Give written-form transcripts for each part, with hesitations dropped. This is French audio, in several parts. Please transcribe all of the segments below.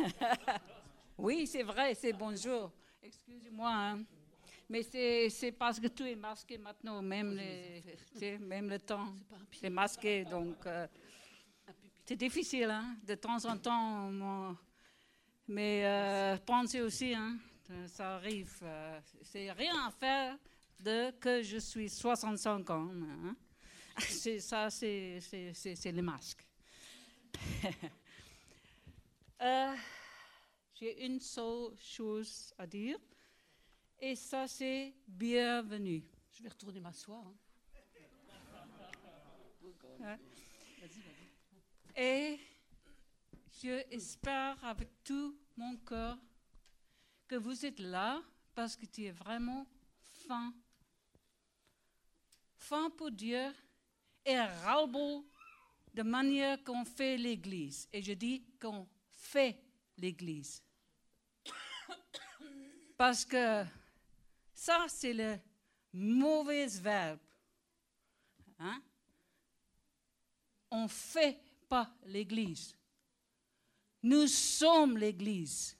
Oui, c'est vrai, c'est bonjour. Excusez-moi, hein. Mais c'est parce que tout est masqué maintenant, même, même le temps. C'est masqué, donc c'est difficile, hein, de temps en temps. Mais pensez aussi, hein, ça arrive. C'est rien à faire de que je suis 65 ans. Hein. C'est le masque. J'ai une seule chose à dire, et ça c'est bienvenue. Je vais retourner m'asseoir. Hein. Et j'espère avec tout mon cœur que vous êtes là parce que tu es vraiment faim. Faim pour Dieu et ras-le-bol de manière qu'on fait l'Église. Et je dis qu'on fait l'Église. Parce que ça, c'est le mauvais verbe. Hein? On ne fait pas l'Église. Nous sommes l'Église.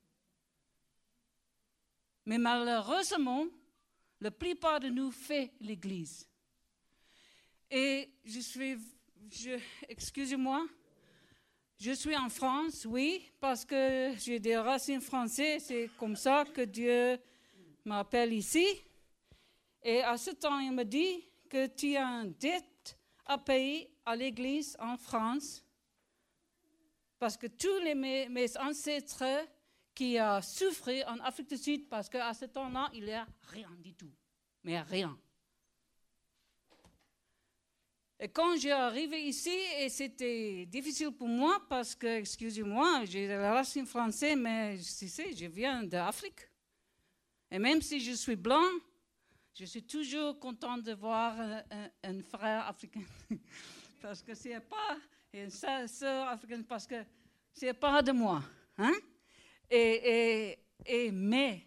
Mais malheureusement, la plupart de nous fait l'Église. Et excusez-moi, je suis en France, oui, parce que j'ai des racines françaises. C'est comme ça que Dieu m'appelle ici. Et à ce temps, il me dit que tu as une dette à payer à l'Église en France. Parce que tous mes ancêtres qui ont souffert en Afrique du Sud, parce qu'à ce temps-là, il n'y a rien du tout. Mais rien. Et quand j'ai arrivé ici, et c'était difficile pour moi, parce que, excusez-moi, j'ai la racine française, mais je viens d'Afrique. Et même si je suis blanc, je suis toujours contente de voir un frère africain. Parce que c'est pas une sœur africaine, parce que c'est pas de moi. Hein? Mais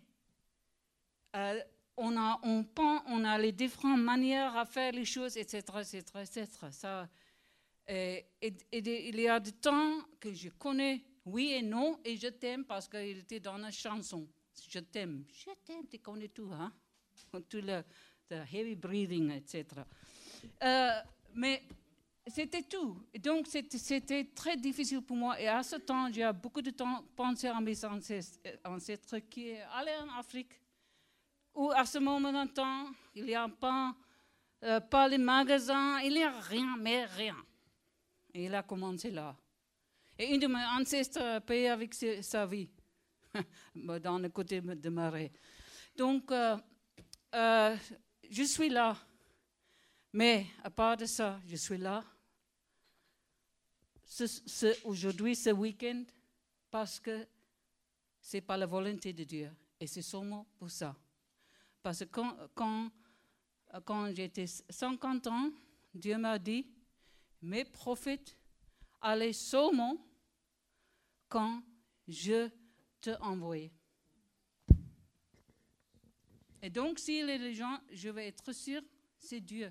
on a les différentes manières à faire les choses, etc., etc., etc. Ça, il y a des temps que je connais oui et non, et je t'aime parce qu'il était dans la chanson. Je t'aime, tu connais tout, hein? Tout le heavy breathing, etc. Mais c'était tout. Et donc, c'était très difficile pour moi. Et à ce temps, j'ai beaucoup de temps pensé à mes ancêtres qui allaient en Afrique, où à ce moment de temps, il n'y a pas les magasins, il n'y a rien, mais rien. Et il a commencé là. Et une de mes ancêtres a payé avec sa vie, dans le côté de Marais. Donc, je suis là. Mais à part de ça, je suis là. Aujourd'hui, ce week-end, parce que ce n'est pas la volonté de Dieu. Et c'est seulement pour ça. Parce que quand j'étais 50 ans, Dieu m'a dit, mes prophètes allaient seulement quand je te envoie. Et donc, s'il y a des gens, je vais être sûr, c'est Dieu.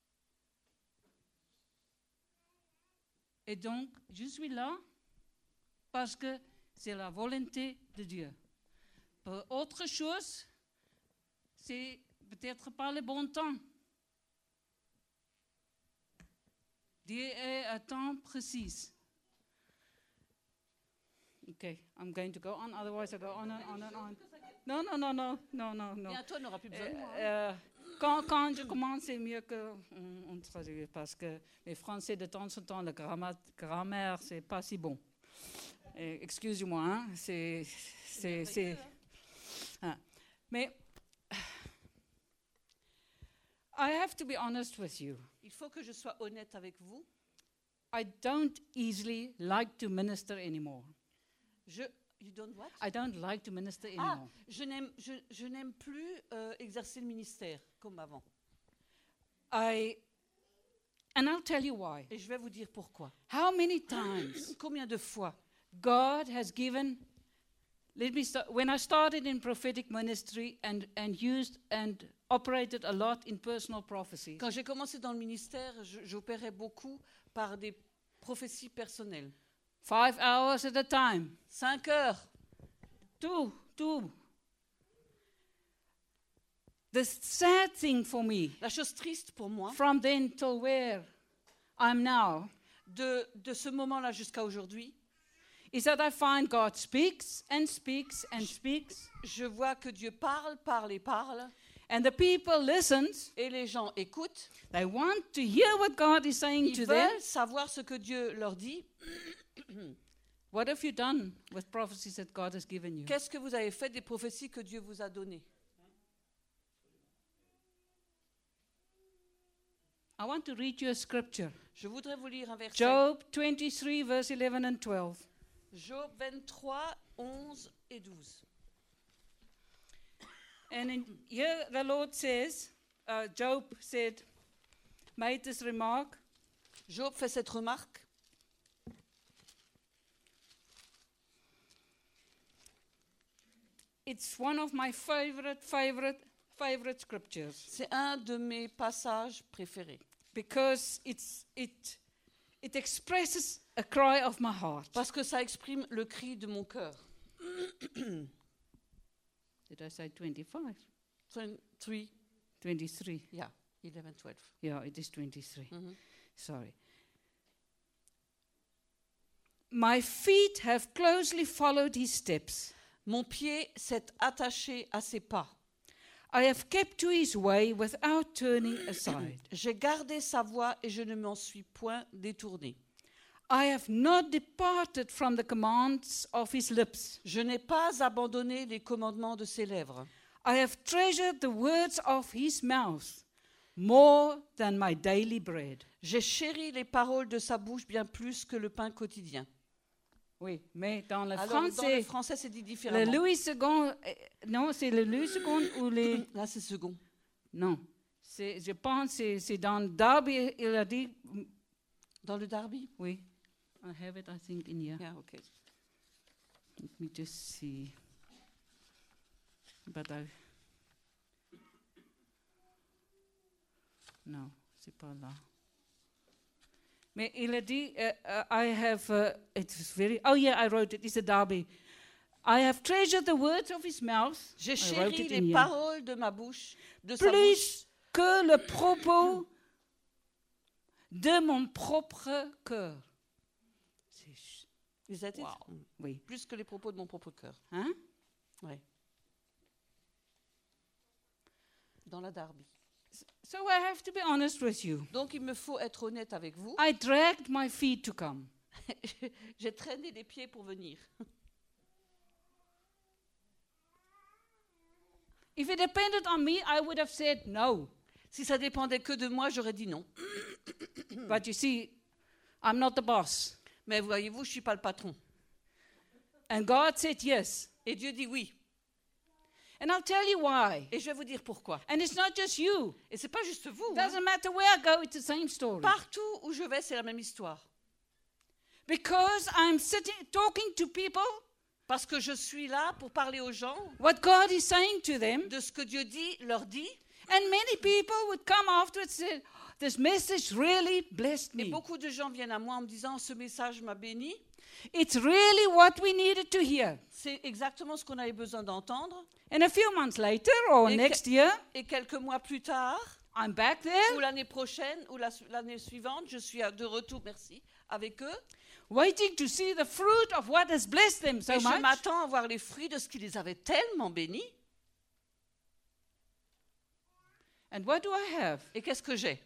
Et donc, je suis là parce que c'est la volonté de Dieu. Pour autre chose, c'est peut-être pas le bon temps. Dieu est à temps précis. Okay, I'm going to go on, otherwise I go on and on and on. Non. Et à toi, on n'aura plus besoin de moi. Quand je commence, c'est mieux qu'on traduise, parce que les Français, de temps en temps, la grammaire, c'est pas si bon. Excusez-moi, hein, c'est hein. Mais I have to be honest with you. Il faut que je sois honnête avec vous. I don't easily like to minister anymore. You don't what? I don't like to minister anymore. Je n'aime plus exercer le ministère comme avant. And I'll tell you why. Et je vais vous dire pourquoi. How many times Combien de fois God has given. When I started in prophetic ministry and used and operated a lot in personal prophecy. Quand j'ai commencé dans le ministère, j'opérais beaucoup par des prophéties personnelles. 5 hours at a time. 5 heures. Two. The sad thing for me, La chose triste pour moi, from then till where I'm now, de ce moment-là jusqu'à aujourd'hui, is that I find God speaks and speaks and speaks, je vois que Dieu parle, parle et parle, and the people listen. et les gens écoutent. They want to hear what God is saying Ils to them. veulent savoir ce que Dieu leur dit. What have you done with prophecies that God has given you? Qu'est-ce que vous avez fait des prophéties que Dieu vous a données? I want to read you a scripture. Je voudrais vous lire un verset. Job 23, verse 11 and 12. Job 23, 11 et 12. And here the Lord says, Job made this remark, Job fait cette remarque. it's one of my favorite scriptures, C'est un de mes passages préférés. because it expresses a cry of my heart. Parce que ça exprime le cri de mon cœur. Did I say 25? 23, 23. yeah, 11, 12. Yeah, it is 23. Mhm. Sorry. My feet have closely followed his steps. Mon pied s'est attaché à ses pas. I have kept to his way without turning aside. J'ai gardé sa voie et je ne m'en suis point détourné. I have not departed from the commands of his lips. Je n'ai pas abandonné les commandements de ses lèvres. I have treasured the words of his mouth more than my daily bread. J'ai chéri les paroles de sa bouche bien plus que le pain quotidien. Oui, mais dans le Alors, dans le français, français, c'est dit le différemment. Louis II, non, c'est le Louis II ou les... Là, c'est second. Non, je pense que c'est dans Darby, il a dit... Dans le Darby? Oui, I have it, I think, in here. Yeah, okay. Let me just see. But I... Non, c'est pas là. Mais il a dit, I have, it's very, oh yeah, I wrote it, it's a Darby. I have treasured the words of his mouth. J'ai I wrote chéri it in les here. paroles de ma bouche, de sa bouche, Plus que le propos de mon propre cœur. Is that it? Wow. Oui. Plus que les propos de mon propre cœur. Hein? Ouais. Dans la Darby. So I have to be honest with you. Donc, il me faut être honnête avec vous. I dragged my feet to come. J'ai traîné les pieds pour venir. If it depended on me, I would have said no. Si ça dépendait que de moi, j'aurais dit non. But you see, I'm not the boss. Mais voyez-vous, je ne suis pas le patron. And God said yes. Et Dieu dit oui. And I'll tell you why. Et je vais vous dire pourquoi. And it's not just you. Et ce n'est pas juste vous. It Hein. doesn't matter where I go, it's the same story. Partout où je vais, c'est la même histoire. Because I'm talking to people Parce que je suis là pour parler aux gens what God is saying to them. de ce que Dieu dit, leur dit. And many people would come afterwards and say, this message really blessed Et me. beaucoup de gens viennent à moi en me disant, ce message m'a béni. It's really what we needed to hear. C'est exactement ce qu'on avait besoin d'entendre. And a few months later or Et next year, Et quelques mois plus tard, I'm back there ou l'année prochaine, ou l'année suivante, je suis de retour, merci, avec eux. waiting to see the fruit of what has blessed them so Et je much. m'attends à voir les fruits de ce qui les avait tellement bénis. And what do I have? Et qu'est-ce que j'ai?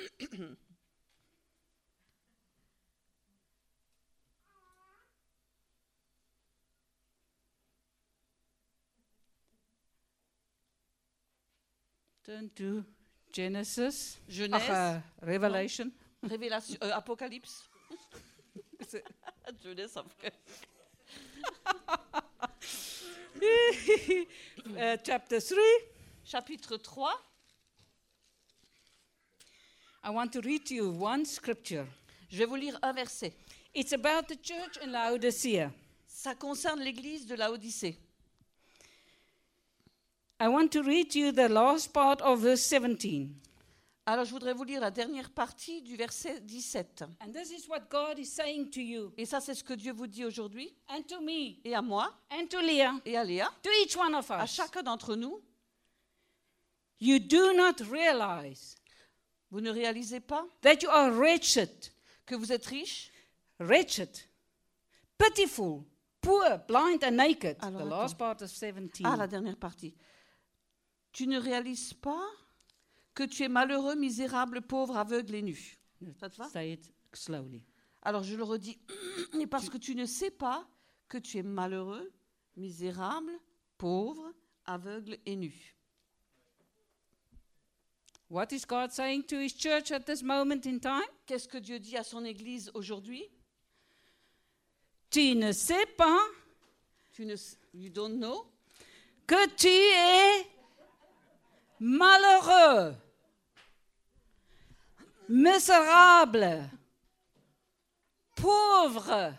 Turn to Genesis. Genèse, Revelation. Révélation, Apocalypse. Genèse, après. Chapter 3. Chapitre 3. I want to read to you one scripture. Je vais vous lire un verset. It's about the church in Laodicea. Ça concerne l'église de Laodicée. I want to read to you the last part of verse 17. Alors je voudrais vous lire la dernière partie du verset 17. And this is what God is saying to you Et ça, c'est ce que Dieu vous dit aujourd'hui, and to me et à moi, and to Leah, et à Léa, to each one of à us. chacun d'entre nous. You do not realize Vous ne réalisez pas that you are wretched, que vous êtes riche? pitiful, poor, blind and naked. Alors, The last part of 17. Ah, la dernière partie. Tu ne réalises pas que tu es malheureux, misérable, pauvre, aveugle et nu. Ça te va? Say it slowly. Alors je le redis. Et parce que tu ne sais pas que tu es malheureux, misérable, pauvre, aveugle et nu. What is God saying to his church at this moment in time? Qu'est-ce que Dieu dit à son Église aujourd'hui? Tu ne sais pas You don't know que tu es malheureux, misérable, pauvre,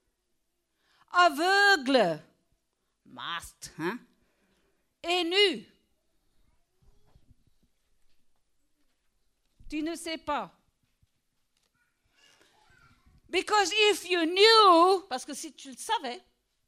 aveugle, must, hein, et nu. Tu ne sais pas. Because if you knew, Parce que si tu le savais,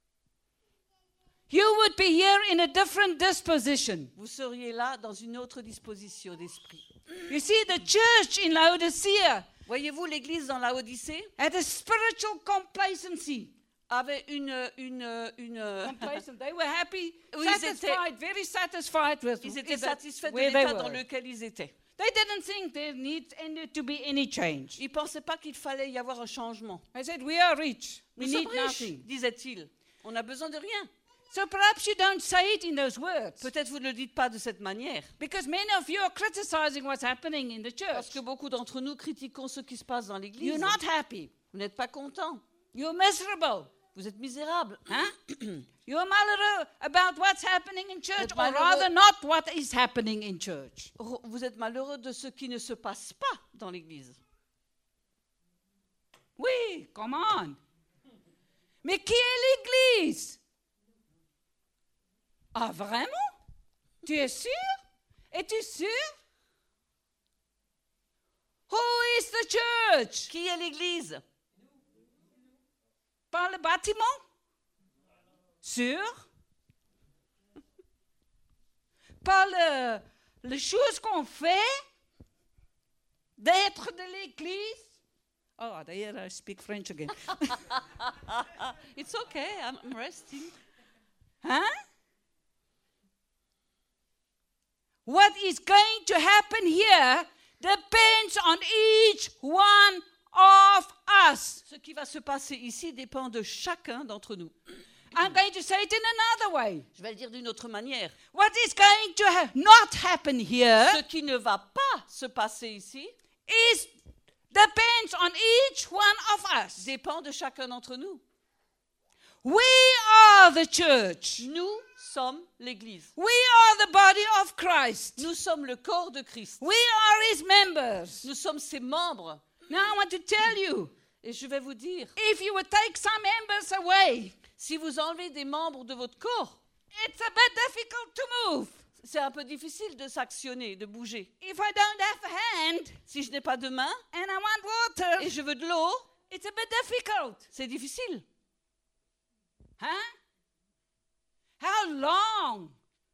you would be here in a different disposition. vous seriez là dans une autre disposition d'esprit. You see, the church in Laodicea Voyez-vous, l'Église dans la Odyssée had a spiritual complacency. avait une Complacent. They were happy, Oui, satisfied, very satisfied with ils étaient satisfaits de where they l'état dans were. lequel ils étaient. They didn't think there needed to be any change. Ils ne pensaient pas qu'il fallait y avoir un changement. They said, we are rich. We Nous need sommes riches, nothing. disait-il. On n'a besoin de rien. So perhaps you don't say it in those words. Peut-être vous ne le dites pas de cette manière. Because many of you are criticizing what's happening in the Parce church. que beaucoup d'entre nous critiquons ce qui se passe dans l'Église. You're not happy. Vous n'êtes pas content. You're miserable. Vous êtes misérable. Huh? You're malheureux about what's happening in church, Êtes or malheureux. rather not what is happening in church. Vous êtes malheureux de ce qui ne se passe pas dans l'Église. Oui, come on. Mais qui est l'Église? Ah, vraiment? Tu es sûr? Es-tu sûr? Who is the church? Qui est l'Église? Par le bâtiment? Sûr? Par les choses qu'on fait? D'être de l'Église? Oh, there I speak French again. It's okay, I'm resting. Huh? What is going to happen here depends on each one of us. Ce qui va se passer ici dépend de chacun d'entre nous. I'm going to say it in another way. Je vais le dire d'une autre manière. What is going to not happen here Ce qui ne va pas se passer ici depends on each one of us. dépend de chacun d'entre nous. We are the church. Nous sommes l'Église. We are the body of Christ. Nous sommes le corps de Christ. We are his members. Nous sommes ses membres. Now I want to tell you, Et je vais vous dire, if you would take some members away, si vous enlevez des membres de votre corps, it's a bit difficult to move. c'est un peu difficile de s'actionner, de bouger. If I don't have a hand Si je n'ai pas de main and I want water, et je veux de l'eau, it's a bit difficult. c'est difficile. Huh? How long?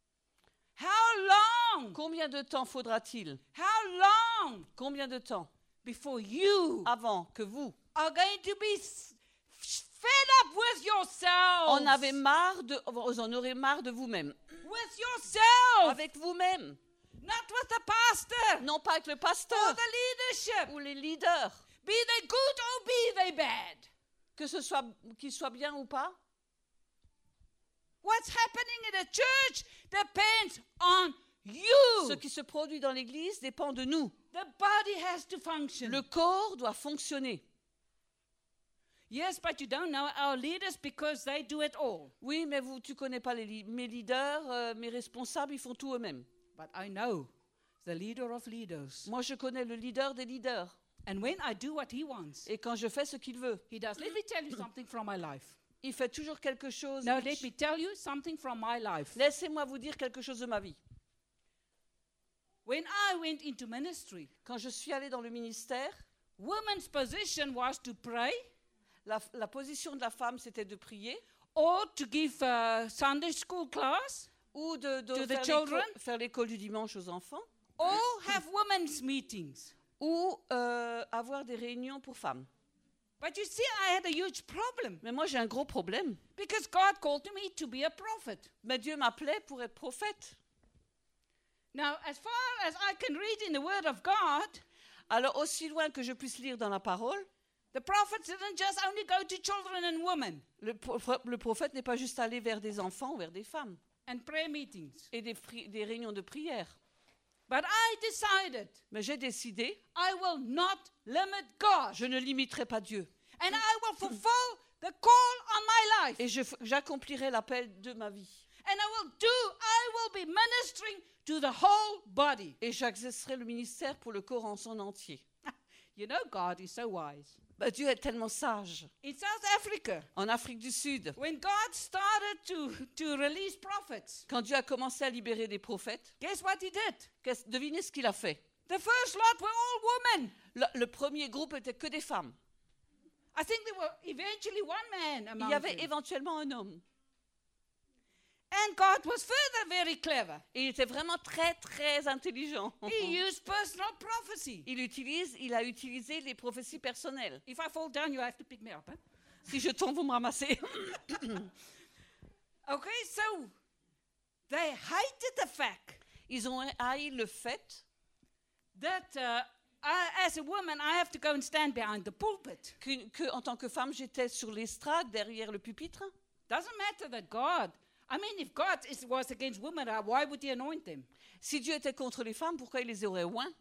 How long? Combien de temps faudra-t-il? How long Combien de temps before you avant que vous are going to be fed up with yourselves? vous en aurez marre de vous-même? With yourself. Avec vous-même. Not with the pastor. Non pas avec le Or pasteur the leadership. ou les leaders. Be they good or be they bad? Que ce soit, qu'ils soient bien ou pas. What's happening in the church depends on you. Ce qui se produit dans l'Église dépend de nous. The body has to function. Le corps doit fonctionner. Yes, but you don't know our leaders because they do it all. Oui, mais tu connais pas mes leaders, mes responsables, ils font tout eux-mêmes. But I know the leader of leaders. Moi, je connais le leader des leaders. And when I do what he wants, Et quand je fais ce qu'il veut, he does. Let me tell you something from my life. il fait toujours quelque chose. No, let me tell you something from my life. Laissez-moi vous dire quelque chose de ma vie. When I went into ministry, Quand je suis allée dans le ministère, women's position was to pray la position de la femme, c'était de prier or to give a Sunday school class ou de To the faire children? faire l'école du dimanche aux enfants or have women's meetings. ou avoir des réunions pour femmes. But you see, I had a huge problem Mais moi, j'ai un gros problème. because God called me to be a prophet. Mais Dieu m'appelait pour être prophète. Now, as far as I can read in the Word of God, Alors, aussi loin que je puisse lire dans la parole, the prophets didn't just only go to children and women le prophète n'est pas juste allé vers des enfants ou vers des femmes and prayer meetings. et des réunions de prière. But I decided Mais j'ai décidé, I will not limit God je ne limiterai pas Dieu. and I will fulfill the call on my life. Et j'accomplirai l'appel de ma vie. And I will be ministering to the whole body. Et j'exercerai le ministère pour le corps en son entier. You know, God is so wise. Bah, Dieu est tellement sage. In South Africa, En Afrique du Sud, when God started to release prophets, quand Dieu a commencé à libérer des prophètes, guess what he did? devinez ce qu'il a fait. The first lot were all women. Le premier groupe était que des femmes. I think there were eventually one man Il among y avait them. éventuellement un homme. And God was further very clever. Et il était vraiment très, très intelligent. He used personal prophecy. Il a utilisé les prophéties personnelles. If I fall down, you have to pick me up. Huh? Si je tombe, vous me ramassez. Okay, so they hated the fact Ils ont haï le fait that as a woman, I have to go and stand behind the pulpit. en tant que femme, j'étais sur l'estrade, derrière le pupitre. Doesn't matter that God, I mean, if God was against women, why would he anoint them? Si Dieu était contre les femmes, pourquoi il les aurait oints?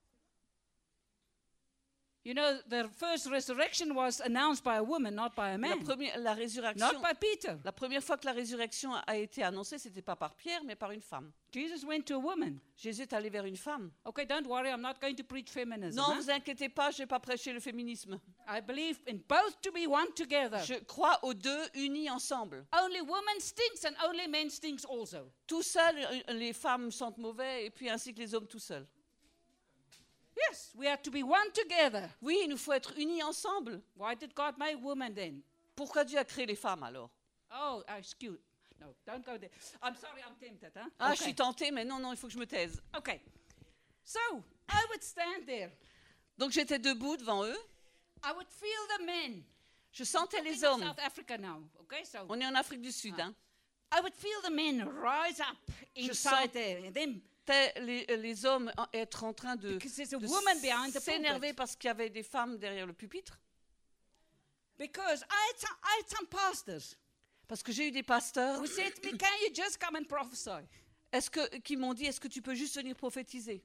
You know, the first resurrection was announced by a woman, not by a man. La résurrection, Not by Peter. la première fois que la résurrection a été annoncée, c'était pas par Pierre, mais par une femme. Jesus went to a woman. Jésus est allé vers une femme. Okay, don't worry, I'm not going to preach feminism. Non, huh? vous inquiétez pas, je vais pas prêcher le féminisme. I believe in both to be one together. Je crois aux deux unis ensemble. Only women stinks and only men stinks also. Tout seul, les femmes sentent mauvais, et puis ainsi que les hommes tout seuls. Yes, we have to be one together. Oui, il nous faut être unis ensemble. Why did God make women then? Pourquoi Dieu a créé les femmes alors? Oh, excuse. No, don't go there. I'm sorry, I'm tempted. Huh? Ah, Okay. je suis tentée, mais non, il faut que je me taise. Okay. So I would stand there. Donc j'étais debout devant eux. I would feel the men. Je sentais les Looking at hommes. South Africa now. Okay, so On est en Afrique du Sud. Hein. I would feel the men rise up inside there, and then Les hommes être en train de because there's a woman behind the s'énerver pulpit. parce qu'il y avait des femmes derrière le pupitre. Because I had some pastors Parce que j'ai eu des pasteurs who said to me, "Can you just come and prophesy?" qui m'ont dit, est-ce que tu peux juste venir prophétiser?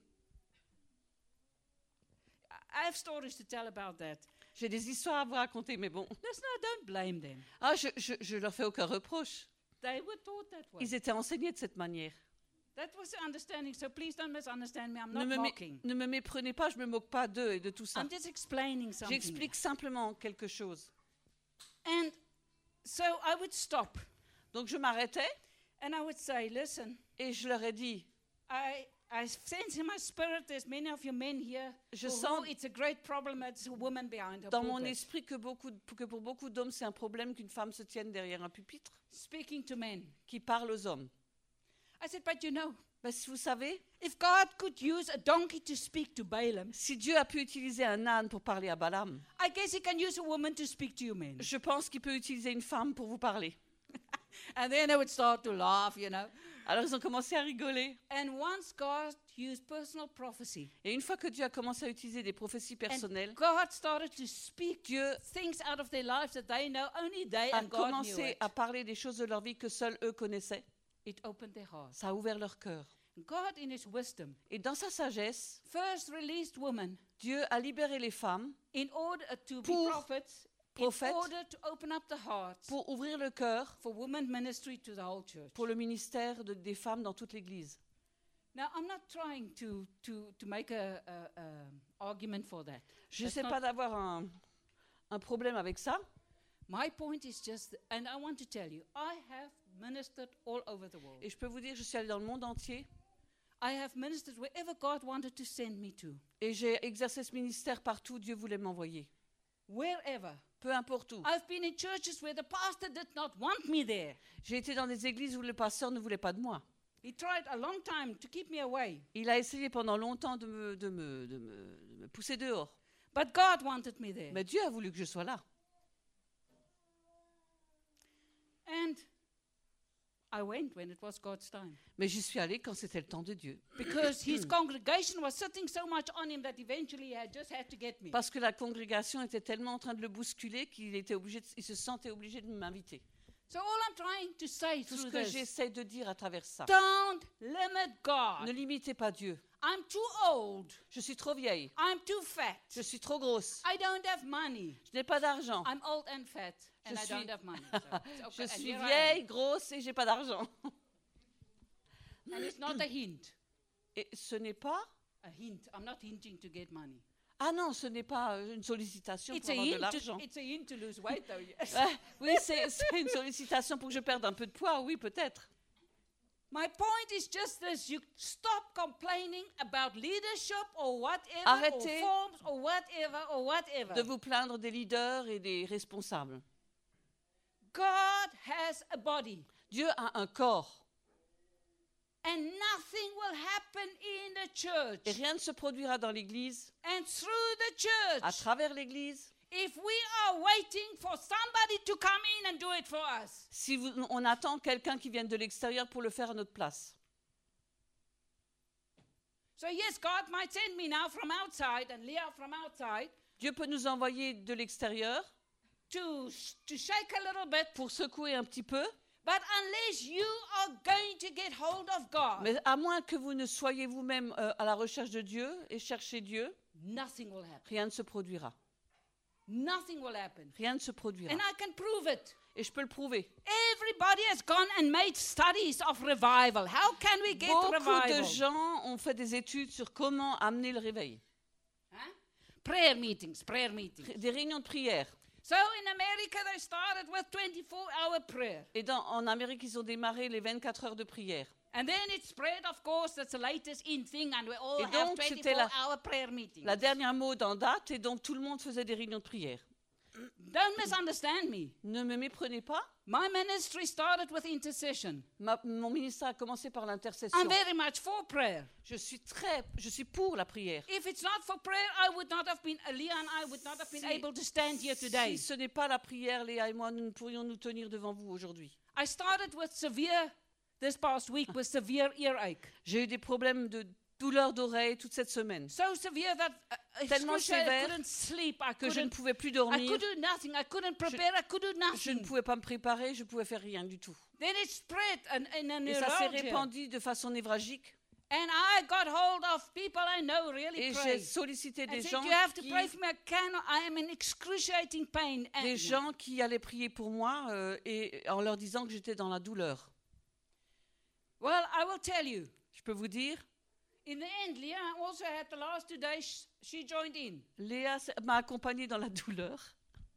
I have stories to tell about that. J'ai des histoires à vous raconter, mais bon. Don't blame them. Ah, je leur fais aucun reproche. They were taught that way. Ils étaient enseignés de cette manière. That was the understanding. So please don't misunderstand me. I'm Ne not me, mocking. ne me méprenez pas, je me moque pas d'eux et de tout ça. I'm just explaining something. J'explique simplement quelque chose. And so I would stop Donc je m'arrêtais and I would say, "Listen, et je leur ai dit, I sense in my spirit there's many of you men here Je who sens it's a great problem that it's a woman behind a dans mon pulpit." esprit que pour beaucoup d'hommes, c'est un problème qu'une femme se tienne derrière un pupitre Speaking to men. qui parle aux hommes. I said, "But you know, Ben, si vous savez, if God could use a donkey to speak to Balaam, si Dieu a pu utiliser un âne pour parler à Balaam, I guess he can use a woman to speak to you men." je pense qu'il peut utiliser une femme pour vous parler. And then they would start to laugh, you know. Alors ils ont commencé à rigoler. And once God used personal prophecy, Et une fois que Dieu a commencé à utiliser des prophéties personnelles, and God started to speak Dieu things out of their lives that they know only they a and God knew commencé it. à parler des choses de leur vie que seuls eux connaissaient. It opened their hearts. Ça a ouvert leur cœur. God, in His wisdom, Et dans sa sagesse, first released women Dieu a libéré les femmes in order to be Pour prophets, prophètes, in order to open up the hearts pour ouvrir le cœur for women ministry to the whole church. pour le ministère des femmes dans toute l'Église. Now, I'm not trying to make a argument for that. Je ne That's sais not- pas d'avoir un problème avec ça. My point is just, and I want to tell you, I have ministered all over the world. Et je peux vous dire, je suis allée dans le monde entier. I have ministered wherever God wanted to send me to. Et j'ai exercé ce ministère partout où Dieu voulait m'envoyer. Wherever. Peu importe où. I've been in churches where the pastor did not want me there. J'ai été dans des églises où le pasteur ne voulait pas de moi. He tried a long time to keep me away. Il a essayé pendant longtemps de me pousser dehors. But God wanted me there. Mais Dieu a voulu que je sois là. And I went when it was God's time. Mais j'y suis allée quand c'était le temps de Dieu. Because his congregation was sitting so much on him that eventually he had just had to get me. Parce que la congrégation était tellement en train de le bousculer qu'il se sentait obligé de m'inviter. So all I'm trying to say Tout ce through que this, j'essaie de dire à travers ça, don't limit ne God. limitez pas Dieu. I'm too old. Je suis trop vieille. I'm too fat. Je suis trop grosse. I don't have money. Je n'ai pas d'argent. I'm old and fat, and Je I suis- don't have money. So it's okay. Je And suis here I am. vieille, grosse et j'ai pas d'argent. And it's not a hint. Et ce n'est pas... A hint. I'm not hinting to get money. Ah non, ce n'est pas une sollicitation It's pour a avoir de hint. l'argent. It's a hint to lose weight, though. Yes. Oui, c'est une sollicitation pour que je perde un peu de poids, oui, peut-être. My point is just this: you stop complaining about leadership or whatever, Arrêtez or forms or whatever. De vous plaindre des leaders et des responsables. God has a body, Dieu a un corps and nothing will happen in the church et rien ne se produira dans l'Église, and through the church à travers l'Église, if we are waiting for somebody to come in and do it for us. si on attend quelqu'un qui vienne de l'extérieur pour le faire à notre place. So yes, God might send me now from outside and Leah from outside Dieu peut nous envoyer de l'extérieur to shake a little bit, pour secouer un petit peu, but unless you are going to get hold of God, mais à moins que vous ne soyez vous-même à la recherche de Dieu et cherchez Dieu, nothing will happen. rien ne se produira. Nothing will happen. Rien ne se produira. And I can prove it. Et je peux le prouver. Everybody has gone and made studies of revival. How can we get Beaucoup de revival? gens ont fait des études sur comment amener le réveil. Huh? Prayer meetings. Des réunions de prière. So in America, they started with 24-hour prayer. Et en Amérique, ils ont démarré les 24 heures de prière. And then it spread, of course, that's the latest in thing, and we all Et have donc, c'était la- 24-hour prayer meetings. La dernière mode en date, et donc tout le monde faisait des réunions de prière. Don't misunderstand me. Ne me méprenez pas. My ministry started with intercession. Mon ministère a commencé par l'intercession. I'm very much for prayer. Je suis pour la prière. If it's not for prayer, Leah and I would not have been able to stand here today. Si ce n'est pas la prière, Léa et moi, nous ne pourrions nous tenir devant vous aujourd'hui. I started with this past week, with severe earache. J'ai eu des problèmes de douleur d'oreille toute cette semaine, So severe that Tellement excruciating, I sévère couldn't sleep. que je ne pouvais plus I dormir. could do nothing. I couldn't prepare. I could do Je ne nothing. pouvais pas me préparer, je ne pouvais faire rien du tout. Then it spread in a Et ça s'est neuralgia. répandu de façon névragique. And I got hold of people I know really Et pray. j'ai sollicité I des said, gens, you have to pray for me. I am in excruciating pain. qui allaient prier pour moi et en leur disant que j'étais dans la douleur. Well, I will tell you. Je peux vous dire, In the end, Leah also had the last 2 days. She joined in. Léa m'a accompagnée dans la douleur.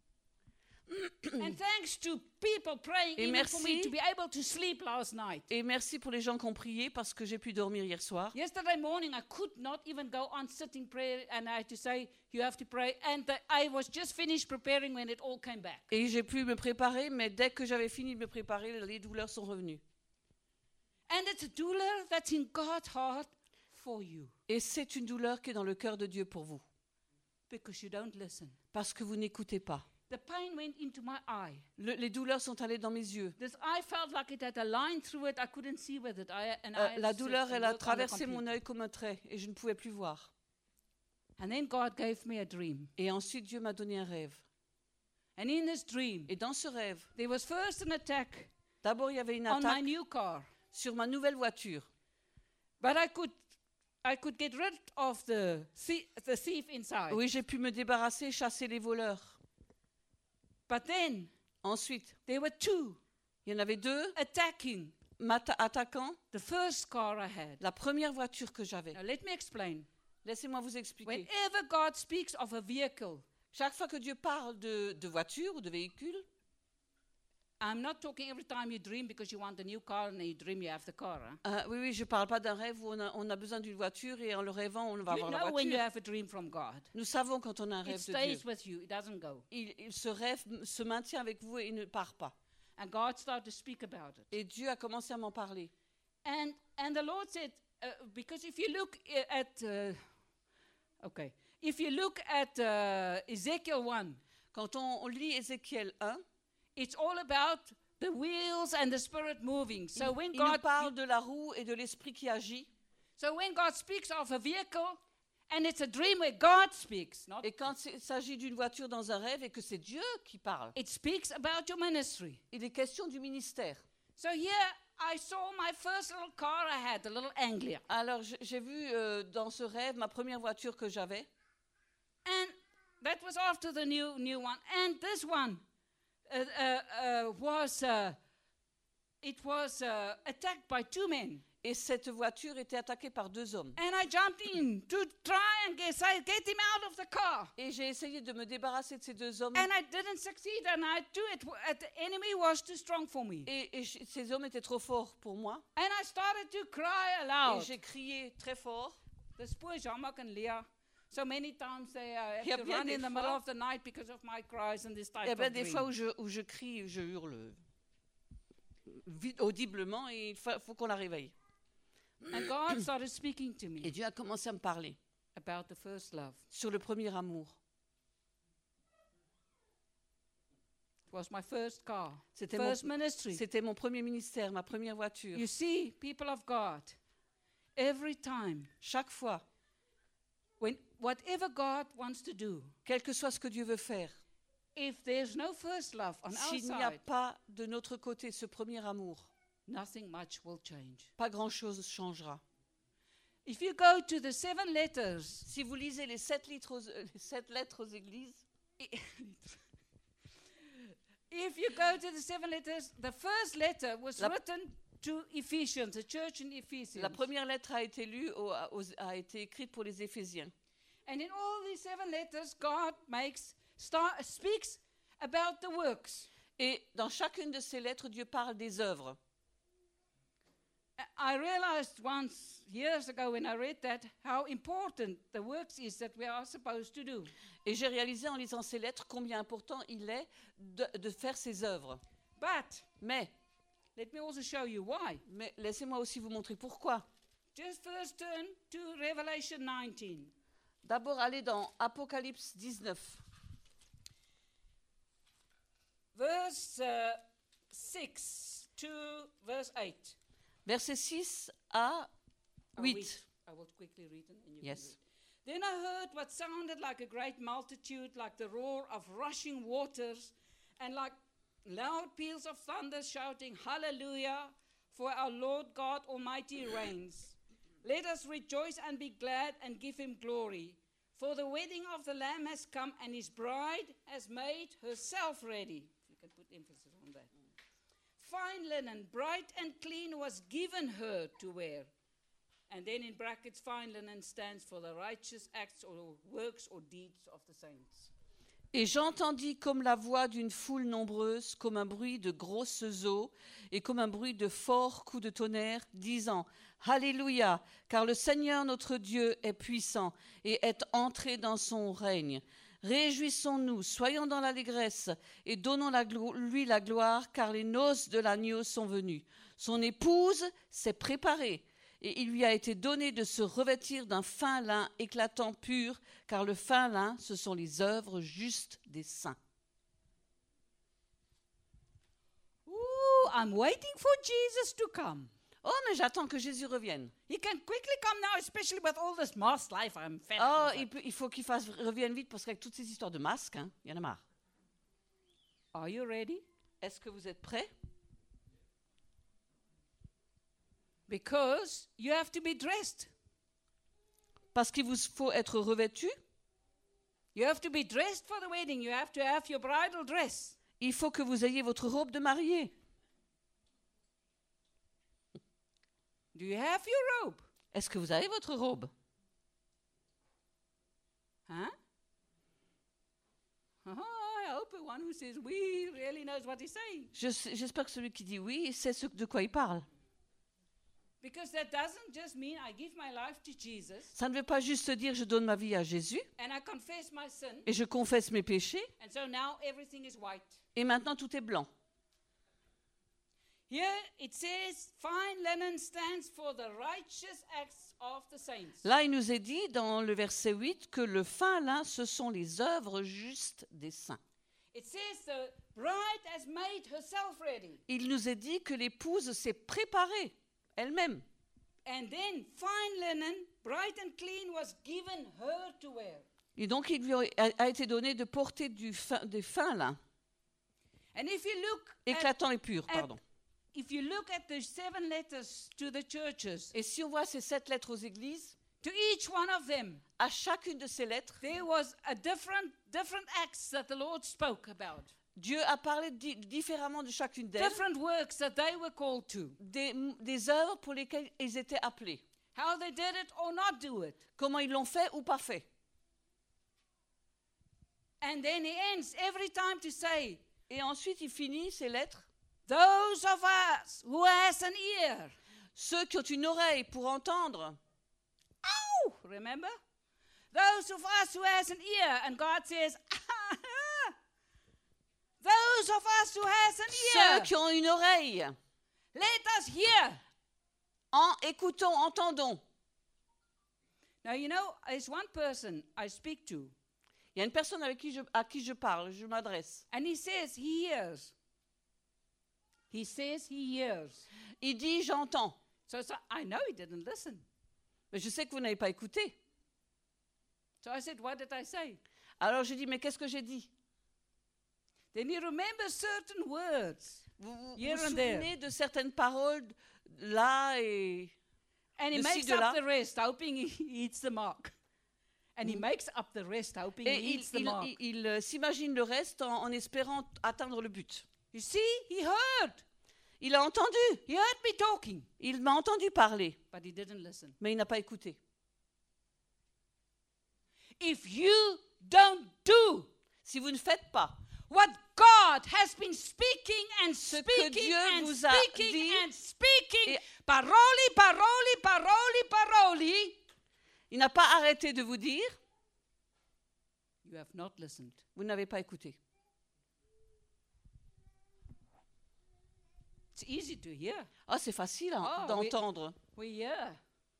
And thanks to people praying Et even for me merci. to be able to sleep last night. Et merci pour les gens qui ont prié parce que j'ai pu dormir hier soir. Yesterday morning, I could not even go on sitting prayer, and I had to say, you have to pray. And I was just finished preparing when it all came back. Et j'ai pu me préparer, mais dès que j'avais fini de me préparer, les douleurs sont revenues. And it's a douleur that's in God's heart for you Et c'est une douleur qui est dans le cœur de Dieu pour vous, because you don't listen. parce que vous n'écoutez pas. The pain went into my eye. Les douleurs sont allées dans mes yeux. This eye felt like it had a line through it. I couldn't see with it. La douleur, elle a traversé mon œil comme un trait et je ne pouvais plus voir. And then God gave me a dream. Et ensuite, Dieu m'a donné un rêve. And in this dream, Et dans ce rêve, there was first an attack d'abord, il y avait une on my attaque new car. sur ma nouvelle voiture. But I could get rid of the thief inside. Oui, j'ai pu me débarrasser, chasser les voleurs. But then Ensuite, there were two il y en avait deux attacking attaquant the first car I had. la première voiture que j'avais. Now let me explain. Laissez-moi vous expliquer. Whenever God speaks of a vehicle, Chaque fois que Dieu parle de voiture ou de véhicule, I'm not talking every time you dream because you want a new car and then you dream you have the car. Huh? Oui, je ne parle pas d'un rêve où on a besoin d'une voiture et en le rêvant, on va You avoir la know when you voiture. have a dream from God. Nous savons quand on a un It rêve de stays Dieu. with you. It doesn't go. Ce rêve se maintient avec vous et il ne part pas. And God started to speak about it. Et Dieu a commencé à m'en parler. And the Lord said, because if you look at, if you look at Ezekiel 1, Quand on lit Ézéchiel 1, it's all about the wheels and the Spirit moving. So when il nous God, parle de la roue et de l'esprit qui agit. so when God speaks of a vehicle, and it's a dream where God speaks, not Et quand il s'agit d'une voiture dans un rêve et que c'est Dieu qui parle, it speaks about your ministry. il est question du ministère. So here I saw my first little car I had, a little Anglia. Alors j'ai vu dans ce rêve ma première voiture que j'avais. And that was after the new one. And this one was attacked by two men. Et cette voiture était attaquée par 2 hommes. And I jumped in to try and get him out of the car. Et j'ai essayé de me débarrasser de ces 2 hommes. And I didn't succeed, and the enemy was too strong for me. Et ces hommes étaient trop forts pour moi. And I started to cry Et aloud. j'ai crié très fort. Dis poor Jean-Marc and Leah. So many times they Il y a have to bien run des in the fois- middle of the night because of my cries and this type Il y a of bien des fois dream. où je crie, je hurle audiblement et il faut qu'on la réveille. And God started speaking to Et me Dieu a commencé à me parler about the first love. sur le premier amour. It was my first car, C'était first ministry. C'était mon premier ministère, ma première voiture. You see, people of God, every time, Chaque fois, whatever God wants to do, quel que soit ce que Dieu veut faire, if there's no first love on our s'il n'y a side, pas de notre côté ce premier amour, nothing much will change. pas grand-chose changera. If you go to the 7 letters, Si vous lisez les 7 lettres aux églises, if you go to the 7 letters, the first letter was La- written to Ephesians, the church in Ephesians. la première lettre a été lue, a été écrite pour les Éphésiens. And in all these 7 letters, God speaks about the works. Et dans chacune de ces lettres, Dieu parle des œuvres. I realized once, years ago, when I read that, how important the works is that we are supposed to do. Et j'ai réalisé en lisant ces lettres combien important il est de faire ces œuvres. But Mais let me also show you why. laissez-moi aussi vous montrer pourquoi. Just first turn to Revelation 19. D'abord, allez dans Apocalypse 19, Verse 6 to verse 8. versets 6 à 8. I will quickly read it. And you Yes. can read. Then I heard what sounded like a great multitude, like the roar of rushing waters, and like loud peals of thunder shouting, Hallelujah, for our Lord God Almighty reigns. Let us rejoice and be glad and give him glory. For the wedding of the Lamb has come, and his bride has made herself ready. You can put emphasis on that. Fine linen, bright and clean, was given her to wear. And then in brackets, fine linen stands for the righteous acts or works or deeds of the saints. Et j'entendis comme la voix d'une foule nombreuse, comme un bruit de grosses eaux et comme un bruit de forts coups de tonnerre, disant « Alléluia, car le Seigneur notre Dieu est puissant et est entré dans son règne. Réjouissons-nous, soyons dans l'allégresse et donnons lui la gloire, car les noces de l'agneau sont venues. Son épouse s'est préparée. Et il lui a été donné de se revêtir d'un fin lin éclatant pur, car le fin lin, ce sont les œuvres justes des saints. » Ooh, I'm waiting for Jesus to come. Oh, mais j'attends que Jésus revienne. He can quickly come now, especially with all this mass life. I'm fed Oh, up with it. il faut qu'il revienne vite, parce qu'avec toutes ces histoires de masques, il y en a marre. Are you ready? Est-ce que vous êtes prêts? Because you have to be dressed. Parce qu'il vous faut être revêtu. You have to be dressed for the wedding. You have to have your bridal dress. Il faut que vous ayez votre robe de mariée. Do you have your robe? Est-ce que vous avez votre robe? Huh? Oh, I hope the one who says we really knows what he's saying. J'espère que celui qui dit oui sait de quoi il parle. Because that doesn't just mean I give my life to Jesus Ça ne veut pas juste dire je donne ma vie à Jésus and I confess my sin, et je confesse mes péchés and so now everything is white. et maintenant tout est blanc. Here it says, fine linen stands for the righteous acts of the saints. Là, il nous est dit dans le verset 8 que le fin lin, ce sont les œuvres justes des saints. It says the bride has made herself ready. Il nous est dit que l'épouse s'est préparée elle-même. And then fine linen, bright and clean, was given her to wear. Et donc, il lui a été donné de porter des fins lin, And if you look éclatant et pur, at- pardon. if you look at the 7 letters to the churches, Et si on voit ces 7 lettres aux églises, to each one of them, à chacune de ces lettres, there was a different acts that the Lord spoke about, Dieu a parlé différemment de chacune d'elles, different works that they were called to, des œuvres pour lesquelles ils étaient appelés. how they did it or not do it. Comment ils l'ont fait ou pas fait. And then he ends every time to say, Et ensuite, il finit ces lettres. those of us who has an ear. Ceux qui ont une oreille pour entendre. Ow! Remember? Those of us who has an ear. And God says, those of us who has an Ceux ear. qui ont une oreille. Let us hear. Écoutons, entendons. Now, you know, there's one person I speak to. Il y a une personne à qui je parle, je m'adresse. And he says he hears. He says he hears. Il dit, j'entends. So I know he didn't listen. Mais je sais que vous n'avez pas écouté. So I said, what did I say? Alors j'ai dit, mais qu'est-ce que j'ai dit? Then he remembers certain words. Vous Here vous and there. souvenez de certaines paroles là et... And he De ci, makes de up là. the rest, hoping he hits the mark. And he makes up the rest, hoping Et he hits the mark. il s'imagine le reste en espérant atteindre le but. You see, he heard. Il a entendu. He heard me talking, Il m'a entendu parler, but he didn't listen. mais il n'a pas écouté. If you don't do Si vous ne faites pas what God has been speaking and Ce que speaking Dieu and vous a speaking dit and speaking, et- paroli, paroli, paroli, paroli, il n'a pas arrêté de vous dire, you have not listened. vous n'avez pas écouté. It's easy to hear. Ah, c'est facile Oh, d'entendre. We hear.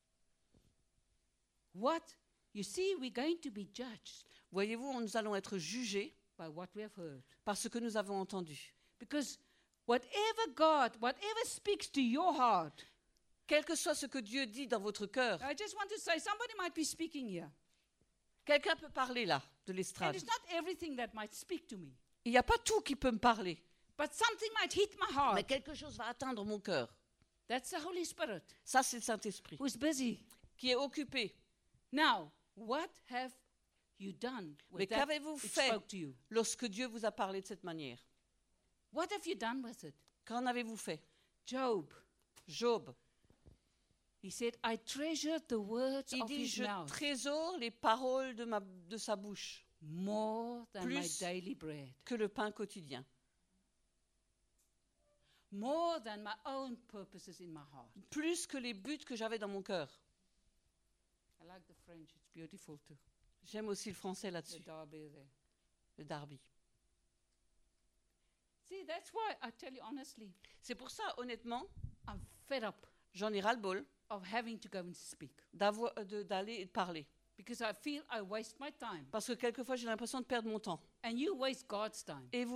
What? You see, we're going to be judged Voyez-vous, nous allons être jugés by what we have heard. par ce que nous avons entendu. Because whatever speaks to your heart, Quel que soit ce que Dieu dit dans votre cœur, I just want to say somebody might be speaking here. quelqu'un peut parler là, de And l'estrade. it's not everything that might speak to me, Il n'y a pas tout qui peut me parler, but something might hit my mais heart. quelque chose va atteindre mon cœur. That's the Holy Spirit Ça, c'est le Saint-Esprit who's busy. qui est occupé. Now, what have you done Mais with that qu'avez-vous it fait spoke to you? lorsque Dieu vous a parlé de cette manière? What have you done with it? Qu'en avez-vous fait? Job, Job, he said, I treasured the words il of dit, his je mouth trésore les paroles de sa bouche more than my Plus daily bread, que le pain quotidien, more than my own purposes in my heart. plus que les buts que j'avais dans mon cœur. I like the French, it's beautiful too. J'aime aussi le français The là-dessus, derby there. le Darby. See, that's why I tell you honestly, C'est pour ça, honnêtement, I'm fed up j'en ai ras-le-bol of having to go and speak d'aller et de parler. because I feel I waste my time Parce que quelquefois, j'ai l'impression de perdre mon temps. and you waste God's time. Et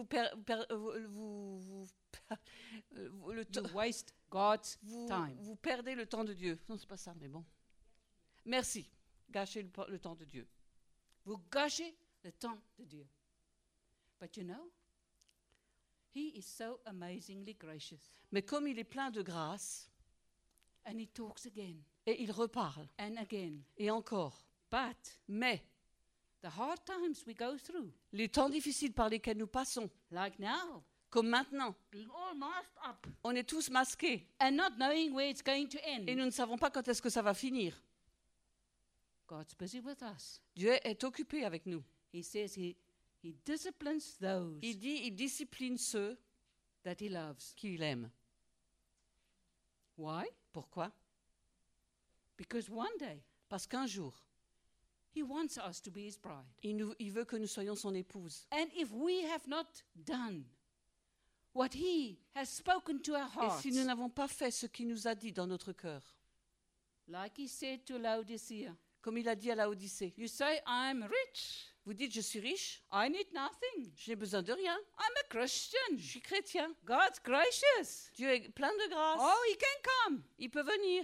le You temps- waste God's vous, time. vous perdez le temps de Dieu. Non, c'est pas ça, mais bon. Merci. Gâchez le temps de Dieu. Vous gâchez le temps de Dieu. But you know, He is so amazingly gracious. Mais comme il est plein de grâce, And He talks again et il reparle, and again. et encore. But Mais the hard times we go through, les temps difficiles par lesquels nous passons, like now, comme maintenant, being all masked up on est tous masqués and not knowing where it's going to end, et nous ne savons pas quand est-ce que ça va finir. God's busy with us. Dieu est occupé avec nous. He says He disciplines those Il dit, il discipline ceux that he loves. qu'il aime. Why? Pourquoi? Because one day Parce qu'un jour, he wants us to be his bride. il veut que nous soyons son épouse. And if we have not done what he has spoken to our Et hearts, si nous n'avons pas fait ce qu'il nous a dit dans notre cœur, like he said to Laodicea, comme il a dit à la Odyssée, you say, I'm rich, vous dites, je suis riche, I need nothing, je n'ai besoin de rien, I'm a Christian, je suis chrétien, God's gracious, Dieu est plein de grâce, oh, he can come. il peut venir.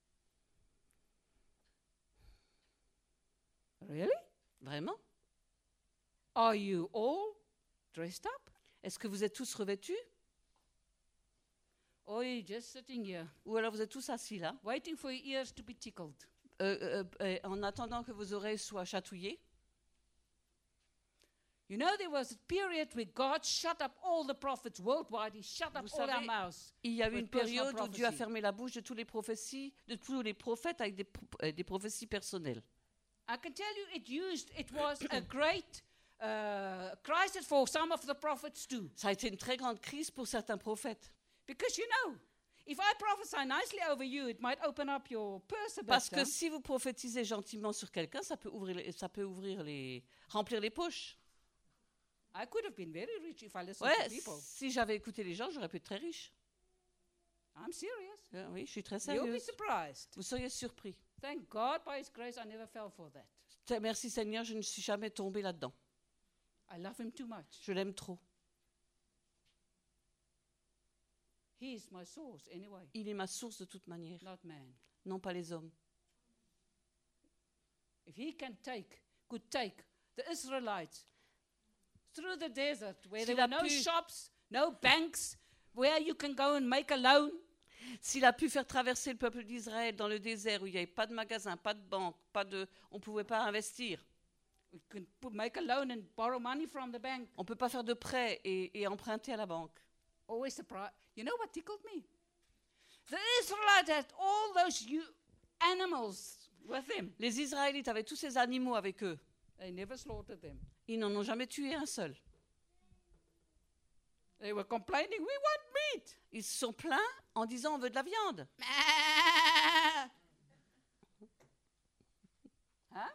Really? Vraiment? Are you all dressed up? Est-ce que vous êtes tous revêtus? Or are you just sitting here, Ou alors vous êtes tous assis là, waiting for your ears to be tickled? en attendant que vos oreilles soient chatouillées? You know, there was a period where God shut up all the prophets worldwide. He shut up Vous all our savez, mouths. Il y a eu with une personal période où Dieu a prophecy. fermé la bouche de tous les prophètes avec des prophéties personnelles. I can tell you, it was a great crisis for some of the prophets too. Ça a été une très grande crise pour certains prophètes. Because you know, if I prophesy nicely over you, it might open up your purse a bit. Parce que huh? si vous prophétisez gentiment sur quelqu'un, ça peut remplir les poches. I could have been very rich if I listened Ouais, to people. si j'avais écouté les gens, j'aurais pu être très riche. I'm serious. Oui, je suis très You'll be sérieuse. surprised. Vous seriez surpris. Thank God, by His grace, I never fell for that. Merci Seigneur, je ne suis jamais tombée là-dedans. I love Him too much. Je l'aime trop. He is my source anyway, Il est ma source de toute manière, not man. non pas les hommes. If He could take the Israelites through the desert where there S'il a were no pu- shops, no banks, where you can go and make a loan, S'il a pu faire traverser le peuple d'Israël dans le désert où il n'y avait pas de magasin, pas de banque, on ne pouvait pas investir. we can make a loan and borrow money from the bank. On ne peut pas faire de prêt et emprunter à la banque. Always surprised. You know what tickled me? The Israelites had all those animals with them. Les Israélites avaient tous ces animaux avec eux. They never slaughtered them. Ils n'en ont jamais tué un seul. They were complaining, we want meat. Ils se sont plaints en disant on veut de la viande. Huh?